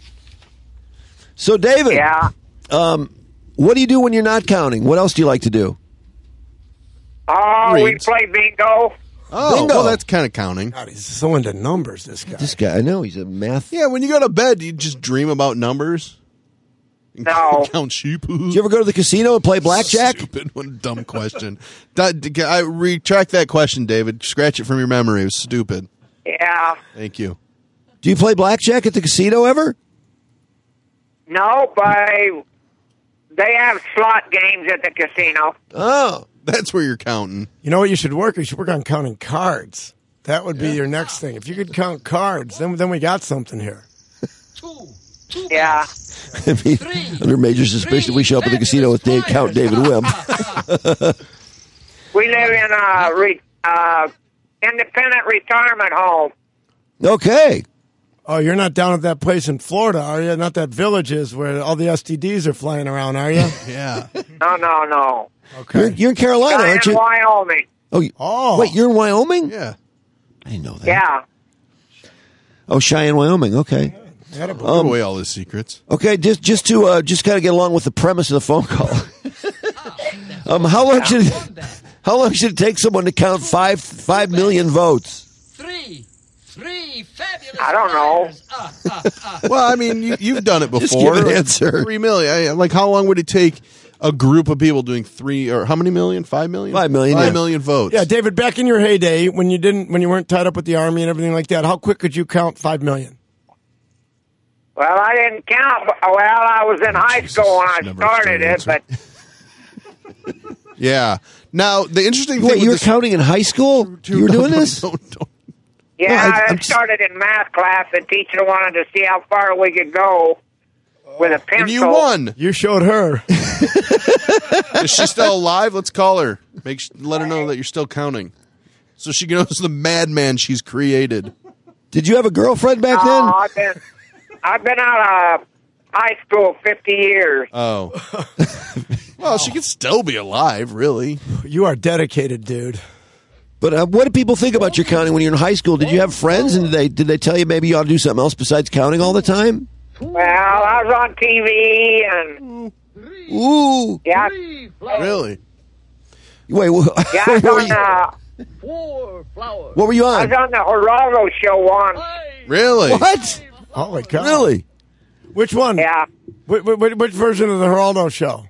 So, David. Yeah. What do you do when you're not counting? What else do you like to do? Oh, we play bingo. Oh, bingo. Well, that's kind of counting. God, he's so into numbers, this guy. This guy, I know, he's a math. Yeah, when you go to bed, do you just dream about numbers? No. Count sheep. Did you ever go to the casino and play blackjack? Stupid. What a dumb question. I retract that question, David. Scratch it from your memory. It was stupid. Yeah. Thank you. Do you play blackjack at the casino ever? No, but they have slot games at the casino. Oh. That's where you're counting. You know what you should work? You should work on counting cards. That would be your next thing. If you could count cards, then we got something here. Yeah. I mean, under major suspicion, we show up at the casino with Count David Wimp. We live in a independent retirement home. Okay. Oh, you're not down at that place in Florida, are you? Not that Villages where all the STDs are flying around, are you? Yeah. No. Okay. You're in Carolina, aren't you? In Wyoming. Oh, wait, you're in Wyoming? Yeah. I didn't know that. Yeah. Oh, Cheyenne, Wyoming. Okay. Give away all his secrets. Okay, just to kind of get along with the premise of the phone call. How long should it take someone to count 5 million votes? Three fabulous. I don't know. Well, I mean, you've done it before. Just give an answer. 3 million. Like, how long would it take a group of people doing 3 or how many million? 5 million? 5 million. 5 million votes. Yeah, David, back in your heyday, when you weren't tied up with the Army and everything like that, how quick could you count 5 million? Well, I didn't count. Well, I was in high school when I started it, but Yeah. Now, the interesting thing Wait, with you were this- counting in high school? You were doing this? Don't. yeah, No, I started in math class. The teacher wanted to see how far we could go with a pencil. And you won. You showed her. Is she still alive? Let's call her. Let her know that you're still counting, so she knows the madman she's created. Did you have a girlfriend back Oh, then? I've been out of high school 50 years. Oh. Well, she could still be alive, really. You are dedicated, dude. But what do people think about your counting when you're in high school? Did you have friends, and did they tell you maybe you ought to do something else besides counting all the time? Well, I was on TV and Ooh. yeah, Really? Wait, yeah, I was what were you I on? was on the Geraldo show once. Really? What? Oh, my God. Really? Which one? Yeah, Which version of the Geraldo show?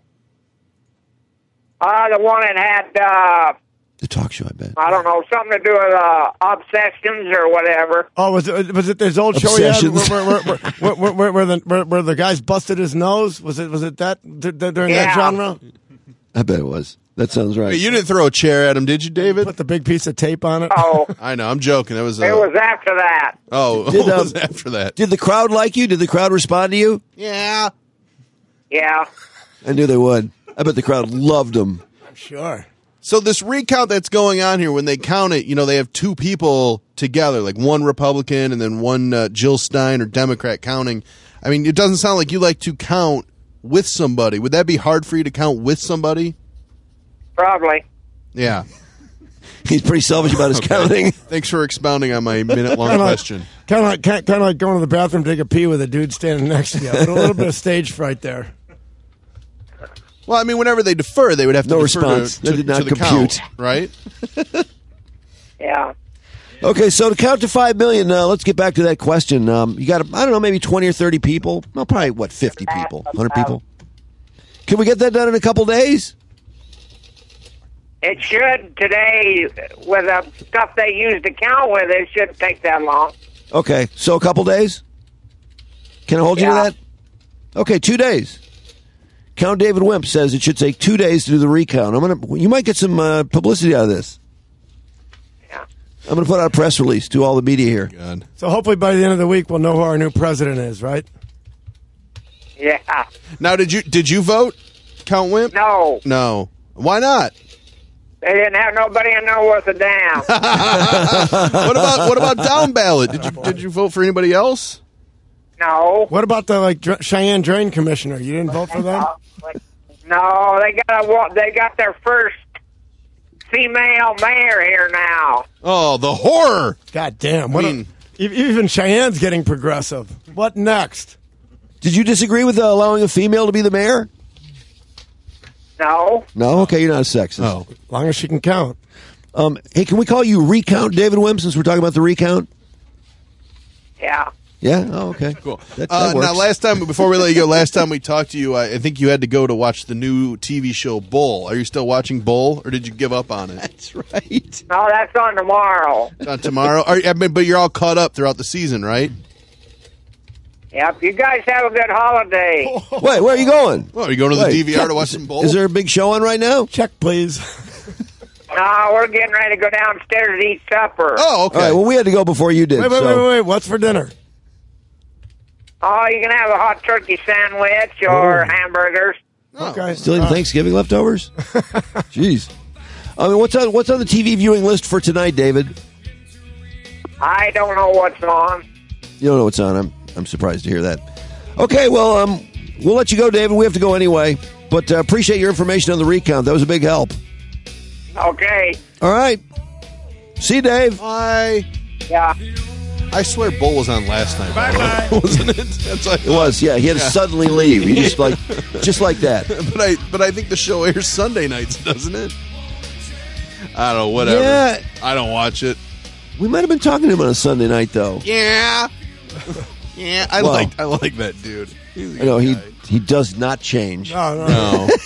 the one that had The talk show, I bet. I don't know, something to do with obsessions or whatever. Oh, was it this old show he had Obsessions. where the guys busted his nose? Was it that during that Yeah. genre? I bet it was. That sounds right. Wait, you didn't throw a chair at him, did you, David? Put the big piece of tape on it. Oh, I know. I'm joking. That was. it was after that. Oh, Did, what was after that? Did the crowd like you? Did the crowd respond to you? Yeah. Yeah. I knew they would. I bet the crowd loved him. Sure. So this recount that's going on here, when they count it, they have two people together, like one Republican and then one Jill Stein or Democrat counting. I mean, it doesn't sound like you like to count with somebody. Would that be hard for you to count with somebody? Probably. Yeah. He's pretty selfish about his counting. Thanks for expounding on my minute-long question. Kind of like going to the bathroom to take a pee with a dude standing next to you. A little bit of stage fright there. Well, I mean, whenever they defer, they would have to No defer response. to They did not to the compute. count, right? Yeah. Okay, so to count to 5 million, let's get back to that question. You got, I don't know, maybe 20 or 30 people. Well, probably, 50 people? 100 people? Can we get that done in a couple days? It should today, with the stuff they use to count with, it shouldn't take that long. Okay, so a couple days? Can I hold you to Yeah. that? Okay, 2 days. Count David Wimp says it should take 2 days to do the recount. You might get some publicity out of this. Yeah. I'm going to put out a press release to all the media here. God. So hopefully by the end of the week we'll know who our new president is, right? Yeah. Now, did you vote, Count Wimp? No. No. Why not? They didn't have nobody in there worth a damn. What about down ballot? Did you vote for anybody else? No. What about the Cheyenne Drain Commissioner? You didn't vote for them? No, they got their first female mayor here now. Oh, the horror! God damn. mean- Even Cheyenne's getting progressive. What next? Did you disagree with allowing a female to be the mayor? No. No? Okay, you're not a sexist. Oh, As long as she can count. Hey, can we call you Recount David Wimp since we're talking about the recount? Yeah. Yeah? Oh, okay. cool. That works. Now, last time, before we let you go, last time we talked to you, I think you had to go to watch the new TV show Bull. Are you still watching Bull, or did you give up on it? That's right. No, that's on tomorrow. Tomorrow? But you're all caught up throughout the season, right? Yep. You guys have a good holiday. Wait, where are you going? Well, are you going to the Wait, DVR to watch some Bull? Is there a big show on right now? Check, please. No, we're getting ready to go downstairs to eat supper. Oh, okay. All right, well, we had to go before you did. Wait. What's for dinner? Oh, you can have a hot turkey sandwich or hamburgers. Okay. Still eating Thanksgiving leftovers? Jeez. I mean, what's on the TV viewing list for tonight, David? I don't know what's on. You don't know what's on. I'm surprised to hear that. Okay, well, we'll let you go, David. We have to go anyway. But appreciate your information on the recount. That was a big help. Okay. All right. See you, Dave. Bye. Yeah. I swear Bull was on last night. Bye-bye. Wasn't it? That's what I It was, yeah. He had to suddenly leave. He just like that. But I think the show airs Sunday nights, doesn't it? I don't know, whatever. Yeah. I don't watch it. We might have been talking to him on a Sunday night, though. Yeah. Yeah, I Well- like that dude. He's a I know good guy. he does not change. No. No.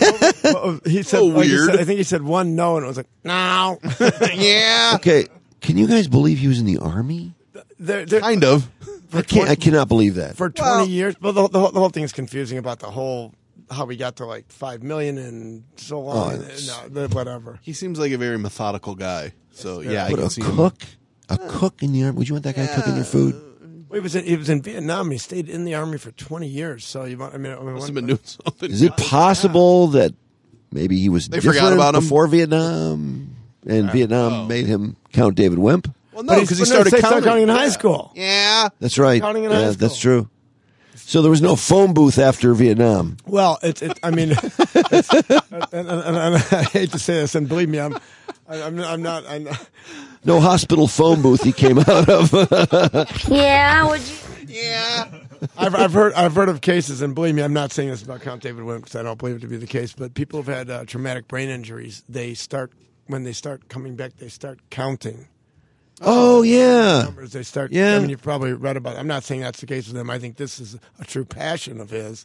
Well, he said, weird. I think he said one no, and it was like, no. Yeah. Okay, can you guys believe he was in the Army? They're, Kind of. I cannot believe that. for 20 years. Well, the whole thing is confusing about the whole how we got to like 5 million and so on. Whatever. He seems like a very methodical guy. So, yeah, I But can a see him. cook? A cook in the Army? Would you want that guy cooking your food? Well, he was in Vietnam. He stayed in the Army for 20 years. So Must have been doing something. Is it possible that maybe he was They different forgot about him? before Vietnam, and Vietnam made him Count David Wimp? Well, no, because he started counting. in high school. Yeah. That's right. Counting in high Yeah, school. that's true. So there was no phone booth after Vietnam. Well, I mean, and I hate to say this, and believe me, I'm not. No hospital phone booth he came out of. Yeah, would you? Yeah. I've heard of cases, and believe me, I'm not saying this about Count David Wimp because I don't believe it to be the case. But people have had traumatic brain injuries. When they start coming back, they start counting. Oh, yeah. Numbers. They start. Yeah. I mean, you've probably read about it. I'm not saying that's the case with him. I think this is a true passion of his.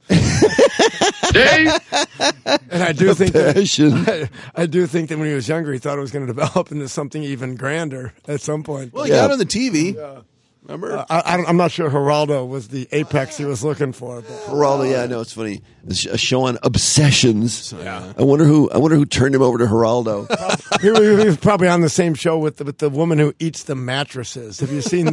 And I do think passion. I do think that when he was younger, he thought it was going to develop into something even grander at some point. Well, he got on the TV. Remember? I'm not sure Geraldo was the apex he was looking for. But. Geraldo, yeah, I know, it's funny. It's a show on obsessions. Yeah. I wonder who turned him over to Geraldo. He was probably on the same show with the woman who eats the mattresses. Have you seen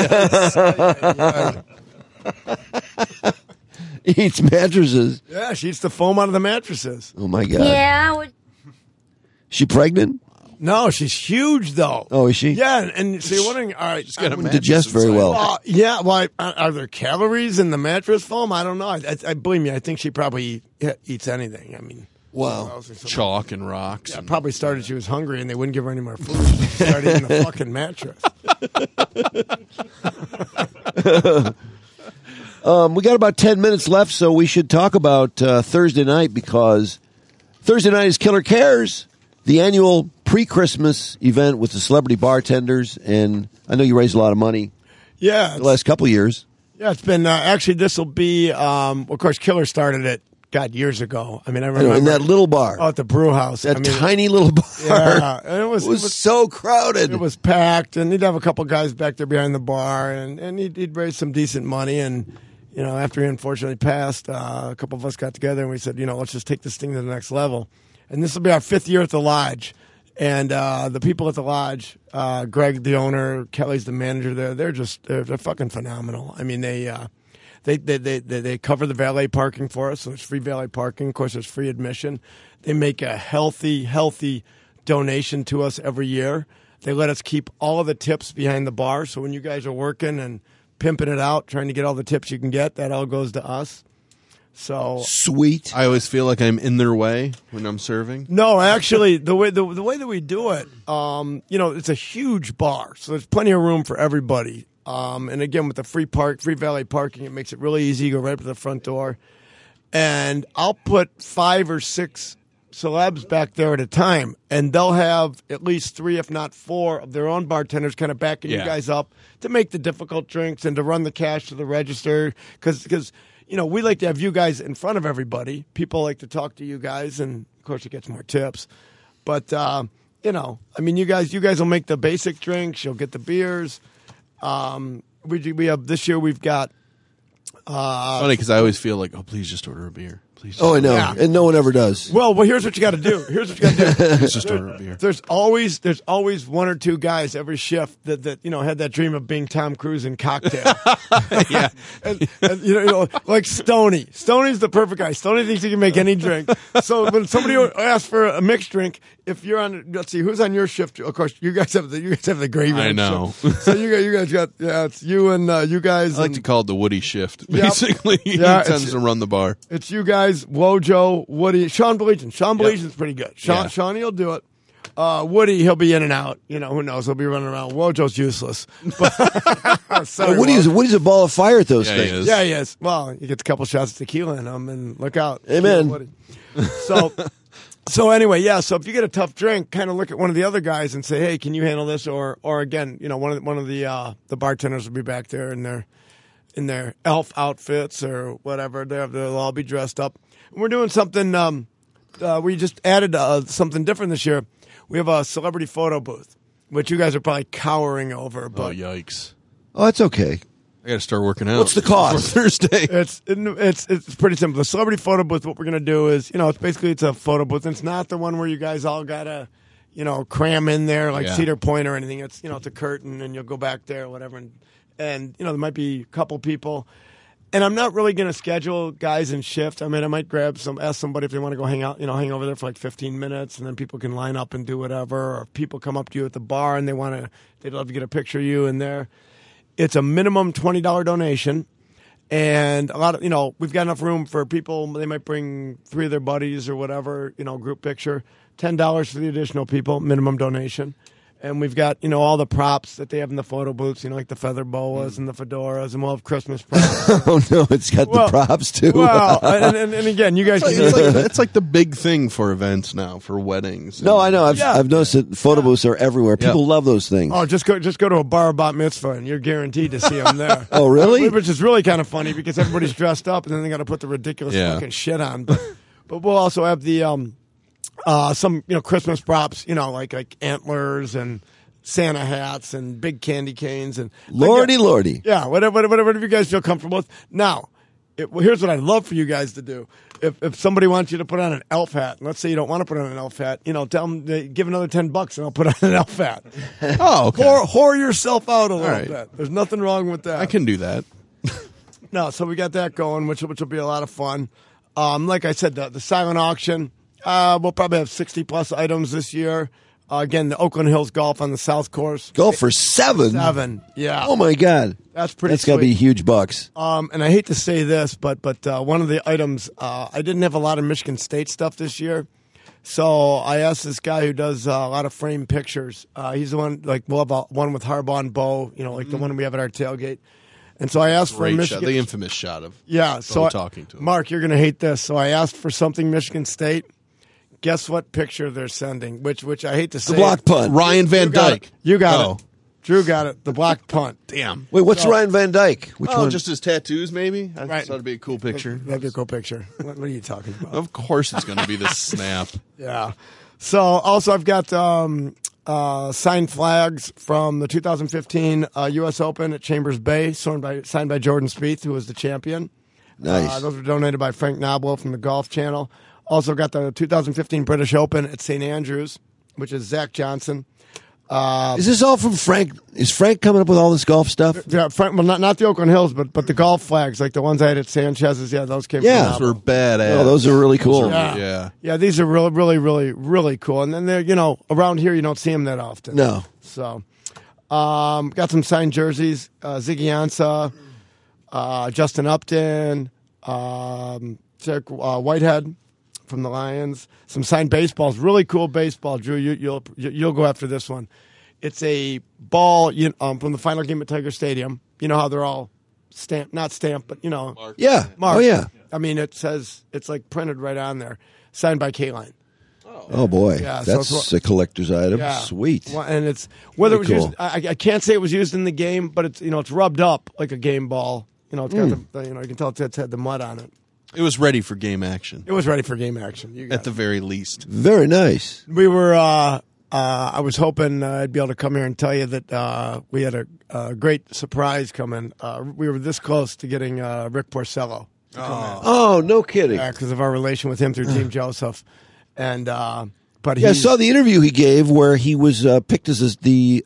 that one? Eats mattresses. Yeah, she eats the foam out of the mattresses. Oh my God. Yeah, would. She pregnant? No, she's huge though. Oh, is she? Yeah, and so you're wondering, all right, got a Wouldn't digest very well. yeah. Well, are there calories in the mattress foam? I don't know. I believe me. I think she probably eats anything. I mean, Wow. Chalk and rocks. Yeah, and- probably started. She was hungry, and they wouldn't give her any more food. She started eating the fucking mattress. We got about 10 minutes left, so we should talk about Thursday night, because Thursday night is Killer Cares, the annual pre-Christmas event with the celebrity bartenders, and I know you raised a lot of money Yeah, the last couple of years. yeah. It's been actually. This will be. Of course, Killer started it. God, years ago. I mean, I I remember know, in that little bar, at the brew house. that I mean, tiny little bar. Yeah, and it was so crowded. It was packed, and he'd have a couple guys back there behind the bar, and he'd raise some decent money. And after he unfortunately passed, a couple of us got together and we said, let's just take this thing to the next level. And this will be our 5th year at the lodge. And the people at the lodge, Greg, the owner, Kelly's the manager there. They're fucking phenomenal. I mean, they cover the valet parking for us, so it's free valet parking. Of course, there's free admission. They make a healthy donation to us every year. They let us keep all of the tips behind the bar, so when you guys are working and pimping it out, trying to get all the tips you can get, that all goes to us. So Sweet. I always feel like I'm in their way when I'm serving. no, actually, the way that we do it, it's a huge bar, so there's plenty of room for everybody. And again, with the free valet parking, it makes it really easy. You go right up to the front door, and I'll put 5 or 6 celebs back there at a time, and they'll have at least 3, if not 4, of their own bartenders kind of backing you guys up to make the difficult drinks and to run the cash to the register. Because we like to have you guys in front of everybody. People like to talk to you guys, and of course, it gets more tips. But I mean, you guys will make the basic drinks. You'll get the beers. We have this year. We've got. Funny because I always feel like, please just order a beer. Please. Oh, I know. Yeah. And no one ever does. Well, here's what you got to do. Please just order a beer. There's always 1 or 2 guys every shift that had that dream of being Tom Cruise in Cocktail. Yeah. and like Stoney. Stoney's the perfect guy. Stoney thinks he can make any drink. So when somebody asks for a mixed drink, if you're on, let's see, who's on your shift? Of course, you guys have the gravy. I know. shift. So you guys got it's you and you guys. I like to call it the Woody shift. Yep. Basically, he Yeah, tends to run the bar. It's you guys, Wojo, Woody, Sean Bleason. Sean Bleason's pretty good. Yeah. Sean, he'll do it. Woody, he'll be in and out. Who knows? He'll be running around. Wojo's useless. But, sorry, Woody's a ball of fire at those Yeah, he things. is. Yeah, he is. Well, he gets a couple shots of tequila in him, and look out. Amen. Woody. So anyway, yeah. So if you get a tough drink, kind of look at one of the other guys and say, "Hey, can you handle this?" Or again, one of the bartenders will be back there in their elf outfits or whatever. They'll all be dressed up. And we're doing something just added something different this year. We have a celebrity photo booth, which you guys are probably cowering over. But Oh, yikes. Oh, it's okay. I got to start working out. What's the cost? For Thursday. It's pretty simple. The celebrity photo booth, what we're going to do is, it's a photo booth. It's not the one where you guys all got to, cram in there like Yeah. Cedar Point or anything. It's, it's a curtain and you'll go back there or whatever. And there might be a couple people. And I'm not really going to schedule guys in shift. I mean, I might ask somebody if they want to go hang out, hang over there for like 15 minutes, and then people can line up and do whatever. Or if people come up to you at the bar and they'd love to get a picture of you in there. It's a minimum $20 donation, and a lot of we've got enough room for people. They might bring 3 of their buddies or whatever, group picture. $10 for the additional people, minimum donation. And we've got, all the props that they have in the photo booths, like the feather boas and the fedoras, and we'll have Christmas props. Oh, no, it's got the props, too. Well, and again, you guys... It's like the big thing for events now, for weddings. No, I know. I've noticed that photo booths are everywhere. People love those things. Oh, just go to a bar bat mitzvah, and you're guaranteed to see them there. Oh, really? Which is really kind of funny, because everybody's dressed up, and then they got to put the ridiculous fucking shit on. But we'll also have the some Christmas props, like antlers and Santa hats and big candy canes and Lordy. Yeah, whatever you guys feel comfortable with. Now, here's what I'd love for you guys to do. If somebody wants you to put on an elf hat, and let's say you don't want to put on an elf hat, tell them give another $10 and I'll put on an elf hat. Oh, okay. Whore yourself out a little right. bit. There's nothing wrong with that. I can do that. No, so we got that going, which will be a lot of fun. Like I said, the silent auction, we'll probably have 60-plus items this year. Again, the Oakland Hills Golf on the South Course. Golf for 7? 7, yeah. Oh, my God. That's pretty That's got to be huge bucks. And I hate to say this, but one of the items, I didn't have a lot of Michigan State stuff this year. So I asked this guy who does a lot of framed pictures. He's the one, we'll have one with Harbaugh and Bo, like the one we have at our tailgate. And so I asked for a Michigan... the infamous shot of Bo talking to him. Mark, you're going to hate this. So I asked for something Michigan State. Guess what picture they're sending? Which I hate to say. The block punt. Ryan Van Dyke. You got it. Drew got it. The block punt. Damn. Wait, what's Ryan Van Dyke? Which one? Just his tattoos, maybe? I Right. thought it'd be a cool picture. That'd be a cool picture. What are you talking about? Of course it's going to be the snap. Yeah. So also I've got signed flags from the 2015 U.S. Open at Chambers Bay, signed by Jordan Spieth, who was the champion. Nice. Those were donated by Frank Noblo from the Golf Channel. Also got the 2015 British Open at St. Andrews, which is Zach Johnson. Is this all from Frank? Is Frank coming up with all this golf stuff? Yeah, Frank. Well, not the Oakland Hills, but the golf flags, like the ones I had at Sanchez's. Yeah, those came. Yeah. from Those were badass. Oh, those are really cool. Yeah, these are really, really, really, really cool. And then they're around here you don't see them that often. No. So, got some signed jerseys. Ziggy Ansah, Justin Upton, Jack Whitehead from the Lions. Some signed baseballs, really cool baseball. Drew, you'll go after this one. It's a ball from the final game at Tiger Stadium. You know how they're all not stamped, but Marked. Yeah. marked. Oh, yeah. I mean, it says it's like printed right on there, signed by K-Line. Oh, boy. Yeah, so That's a collector's item. Yeah. Sweet. Well, and it's whether Really it was cool. used. I can't say it was used in the game, but it's it's rubbed up like a game ball. It's got the you can tell it's had the mud on it. It was ready for game action, It was ready for game action. You got at the very least. Very nice. We were. I was hoping I'd be able to come here and tell you that we had a great surprise coming. We were this close to getting Rick Porcello. Oh, no kidding. Because of our relation with him through Team Joseph, and but Yeah, I saw the interview he gave where he was picked as the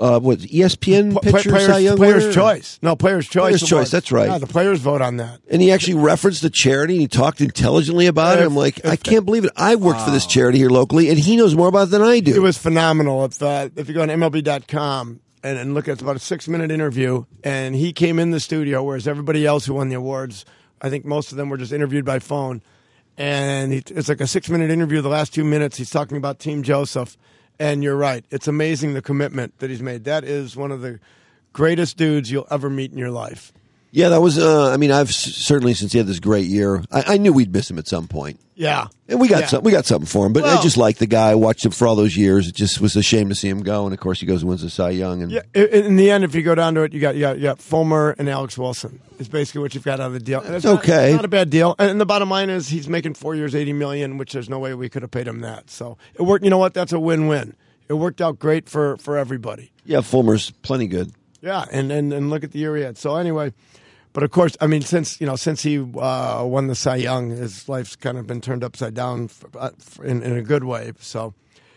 ESPN pitcher, Cy Young Players' winner? Choice. No, Players' Choice. Players' it Choice, was. that's right. Yeah, the players vote on that. And he actually referenced the charity and he talked intelligently about it. I'm like, I can't believe it. I worked for this charity here locally and he knows more about it than I do. It was phenomenal. If you go on MLB.com and look at it's about a 6-minute interview, and he came in the studio, whereas everybody else who won the awards, I think most of them were just interviewed by phone. And it's like a 6-minute interview. The last 2 minutes, he's talking about Team Joseph. And you're right. It's amazing the commitment that he's made. That is one of the greatest dudes you'll ever meet in your life. Yeah, that was. I've certainly since he had this great year, I knew we'd miss him at some point. Yeah, and we got something for him. But I just liked the guy. I watched him for all those years. It just was a shame to see him go. And of course, he goes and wins the Cy Young. And in the end, if you go down to it, you got Fulmer and Alex Wilson. It's basically what you've got out of the deal. And it's okay, not a bad deal. And the bottom line is he's making 4 years, $80 million, which there's no way we could have paid him that. So it worked. You know what? That's a win-win. It worked out great for everybody. Yeah, Fulmer's plenty good. Yeah, and look at the year he had. So anyway. But of course, I mean, since he won the Cy Young, his life's kind of been turned upside down in a good way. So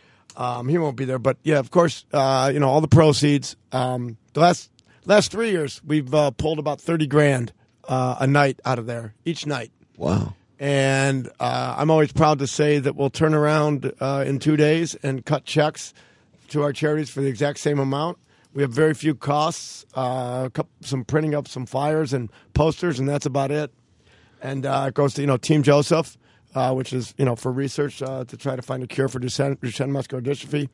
he won't be there. But yeah, of course, all the proceeds. The last 3 years, we've pulled about $30,000 a night out of there each night. Wow! And I'm always proud to say that we'll turn around in 2 days and cut checks to our charities for the exact same amount. We have very few costs, some printing up some flyers and posters, and that's about it. And it goes to Team Joseph, which is for research to try to find a cure for Duchenne muscular dystrophy.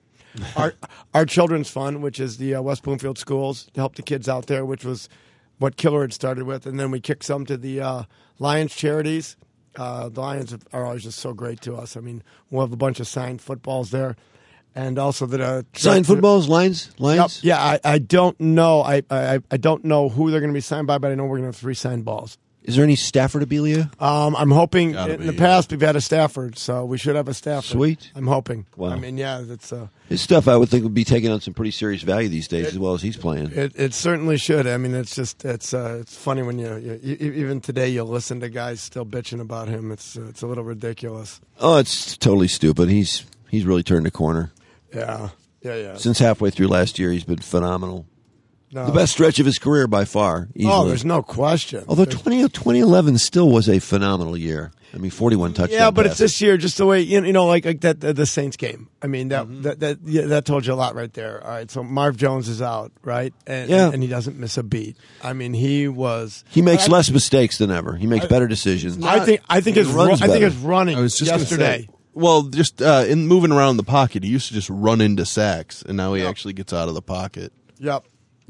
Our Children's Fund, which is the West Bloomfield Schools, to help the kids out there, which was what Killer had started with. And then we kicked some to the Lions charities. The Lions are always just so great to us. I mean, we'll have a bunch of signed footballs there. And also signed footballs, Lions. Yep, yeah, I don't know. I don't know who they're going to be signed by, but I know we're going to have 3 signed balls. Is there any Staffordabilia? I'm hoping. In the past, we've had a Stafford, so we should have a Stafford. Sweet. I'm hoping. Wow. I mean, yeah, that's his stuff. I would think would be taking on some pretty serious value these days, as well as he's playing. It certainly should. I mean, it's funny when you even today you'll listen to guys still bitching about him. It's a little ridiculous. Oh, it's totally stupid. He's really turned a corner. Yeah. Since halfway through last year, he's been phenomenal. No. The best stretch of his career by far. Easily. Oh, there's no question. Although 2011 still was a phenomenal year. I mean, 41 touchdowns. Yeah, but it's this year, just the way like that the Saints game. I mean, that told you a lot right there. All right, so Marv Jones is out, right? And he doesn't miss a beat. I mean, he makes less mistakes than ever. He makes better decisions. I think his running. I was just yesterday. Well, just in moving around the pocket, he used to just run into sacks, and now he actually gets out of the pocket. Yep.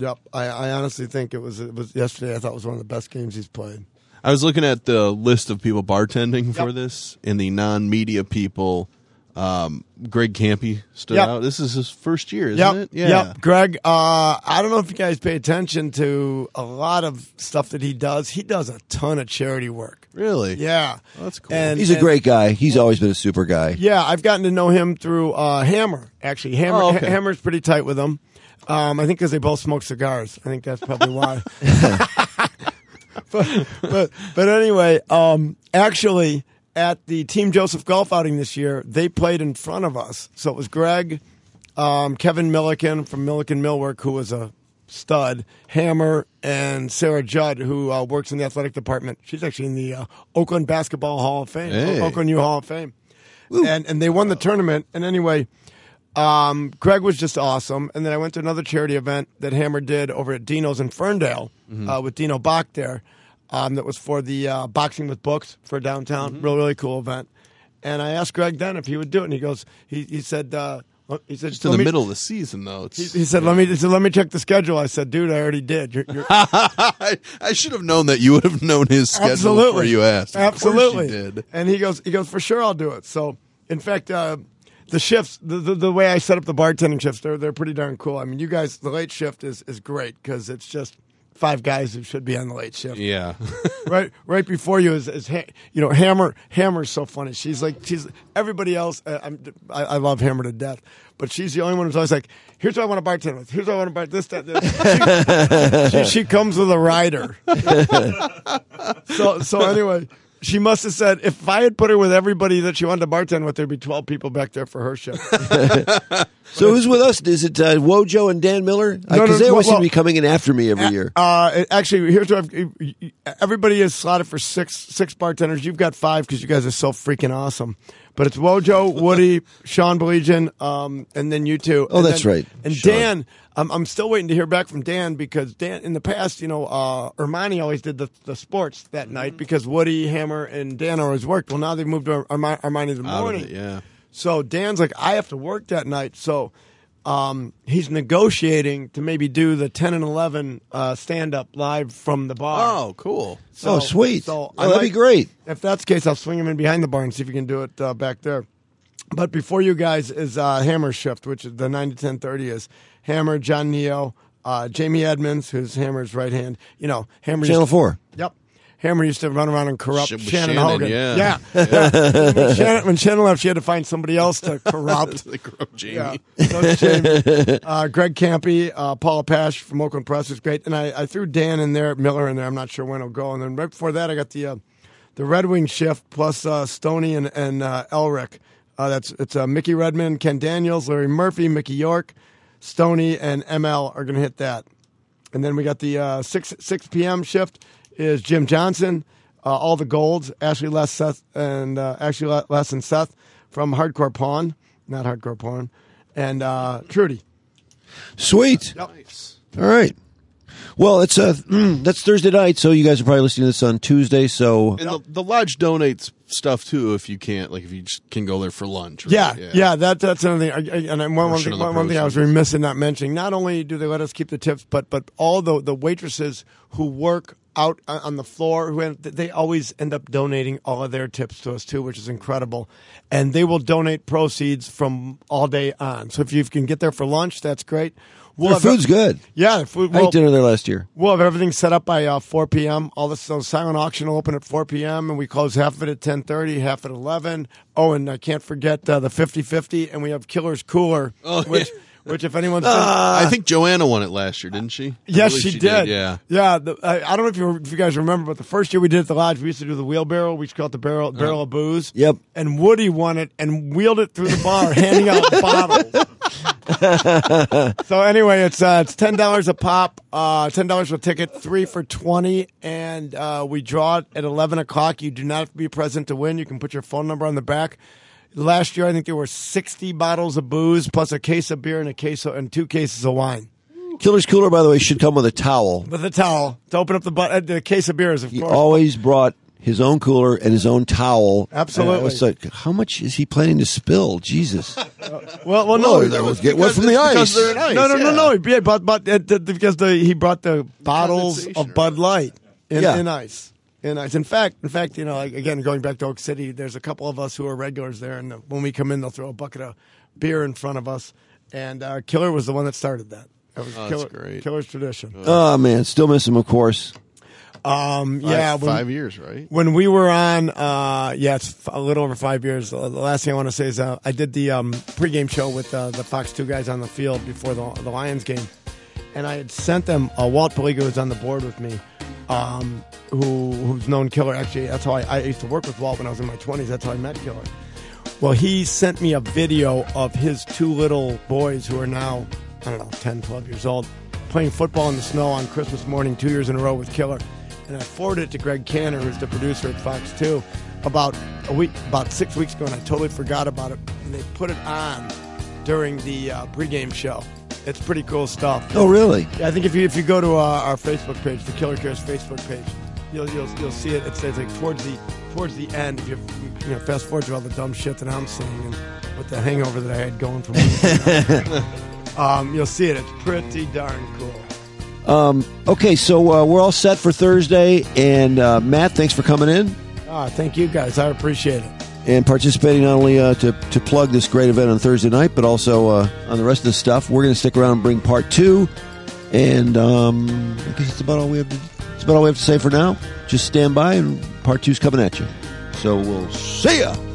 I honestly think it was yesterday. I thought it was one of the best games he's played. I was looking at the list of people bartending for this, and the non-media people. Greg Campy stood out. This is his first year, isn't it? Yeah. Yep. Greg, I don't know if you guys pay attention to a lot of stuff that he does. He does a ton of charity work. Really? Yeah. Oh, that's cool. He's a great guy. He's always been a super guy. Yeah, I've gotten to know him through Hammer, actually. Hammer's pretty tight with him. I think because they both smoke cigars. I think that's probably why. but anyway, actually, at the Team Joseph golf outing this year, they played in front of us. So it was Greg, Kevin Milliken from Milliken Millwork, who was a stud, Hammer, and Sarah Judd, who works in the athletic department. She's actually in the Oakland Basketball Hall of Fame, Oakland U Hall of Fame. And they won the tournament. And anyway, Greg was just awesome. And then I went to another charity event that Hammer did over at Dino's in Ferndale with Dino Bach there. That was for the Boxing with Books for downtown. Really cool event. And I asked Greg then if he would do it, and he goes, he said, just in the middle of the season though. He said, let me check the schedule. I said, dude, I already did. I should have known that you would have known his schedule before you asked. Absolutely, of course you did. And he goes, for sure, I'll do it. So, in fact, the shifts, the way I set up the bartending shifts, they're pretty darn cool. I mean, you guys, the late shift is great because it's just 5 guys who should be on the late shift. Yeah. right before you is Hammer. Hammer's so funny. She's everybody else. I love Hammer to death, but she's the only one who's always like, here's what I want to bartend with. Here's what I want to bartend this, that, this. She comes with a rider. So anyway. She must have said, if I had put her with everybody that she wanted to bartend with, there'd be 12 people back there for her shift. So who's with us? Is it Wojo and Dan Miller? Because they always seem to be coming in after me every year. Actually, here's what everybody is slotted for six bartenders. You've got 5 because you guys are so freaking awesome. But it's Wojo, Woody, Sean Belegian, and then you two. Oh, that's right. And Sean. Dan, I'm still waiting to hear back from Dan because Dan, in the past, Armani always did the sports that night because Woody, Hammer, and Dan always worked. Well, now they've moved to Armani in the morning. Yeah. So Dan's like, I have to work that night. So he's negotiating to maybe do the 10 and 11 stand-up live from the bar. Oh, cool. Sweet. So that'd be great. If that's the case, I'll swing him in behind the bar and see if you can do it back there. But before you guys is Hammer Shift, which is the 9 to 10:30 is Hammer, John Neo, Jamie Edmonds, who's Hammer's right hand. You know, Hammer. Channel 4. Yep. Hammer used to run around and corrupt Shannon Hogan. Yeah. When Shannon left, she had to find somebody else to corrupt. They corrupt Jamie. Yeah. So Jamie. Greg Campy, Paula Pash from Oakland Press was great. And I threw Dan in there, Miller in there. I'm not sure when it'll go. And then right before that, I got the Red Wing Shift plus Stoney and Elric. It's Mickey Redmond, Ken Daniels, Larry Murphy, Mickey York, Stoney, and ML are going to hit that. And then we got the 6 p.m. shift is Jim Johnson, all the golds, Ashley Les and Seth from Hardcore Pawn, not Hardcore Porn, and Trudy. Sweet. Yep. Nice. All right. Well, it's that's Thursday night, so you guys are probably listening to this on Tuesday. So And the lodge donates stuff too if you can't, like if you just can go there for lunch. Right? Yeah. That's another thing. And one thing I was remiss in not mentioning. Not only do they let us keep the tips, but all the waitresses who work out on the floor, they always end up donating all of their tips to us too, which is incredible. And they will donate proceeds from all day on. So if you can get there for lunch, that's great. their food's good. Yeah, the food. I ate dinner there last year. We'll have everything set up by 4 p.m. All this silent auction will open at 4 p.m. and we close half of it at 10:30, half at 11. Oh, and I can't forget the 50-50, and we have Killer's Cooler, which if anyone's I think Joanna won it last year, didn't she? Yes, she did. Yeah. I don't know if you guys remember, but the first year we did it at the lodge, we used to do the wheelbarrow. We used to call it the barrel of booze. Yep. And Woody won it and wheeled it through the bar, handing out bottles. So anyway, it's $10 a pop, $10 a ticket, 3 for $20, and we draw it at 11 o'clock. You do not have to be present to win. You can put your phone number on the back. Last year, I think there were 60 bottles of booze, plus a case of beer and 2 cases of wine. Killer's Cooler, by the way, should come with a towel. With a towel to open up the case of beers. Of he course, always brought his own cooler and his own towel. Absolutely. I was like, how much is he planning to spill? Jesus. Well, no, that was get wet from the ice. Because they're in ice. No. Yeah, but because he brought the bottles of Bud Light in ice. In fact, again, going back to Oak City, there's a couple of us who are regulars there, and when we come in, they'll throw a bucket of beer in front of us. And Killer was the one that started that. That was that's great. Killer's tradition. Oh man, still miss him, of course. 5 years, right? When we were on, it's a little over 5 years. The last thing I want to say is I did the pregame show with the Fox 2 guys on the field before the Lions game, and I had sent them. Walt Paliga was on the board with me. Who's known Killer. Actually, that's how I used to work with Walt when I was in my 20s. That's how I met Killer. Well, he sent me a video of his 2 little boys who are now, 10, 12 years old, playing football in the snow on Christmas morning 2 years in a row with Killer. And I forwarded it to Greg Canner, who's the producer at Fox 2, about 6 weeks ago, and I totally forgot about it. And they put it on during the pregame show. It's pretty cool stuff. Oh, really? Yeah, I think if you go to our Facebook page, the Killer Cares Facebook page, you'll see it. It's like towards the end. If you fast forward to all the dumb shit that I'm saying and with the hangover that I had going from, you'll see it. It's pretty darn cool. Okay, so we're all set for Thursday, and Matt, thanks for coming in. Thank you guys. I appreciate it. And participating not only to plug this great event on Thursday night, but also on the rest of the stuff. We're going to stick around and bring part 2, and I guess that's about all we have to say for now. Just stand by, and part 2's coming at you. So we'll see ya.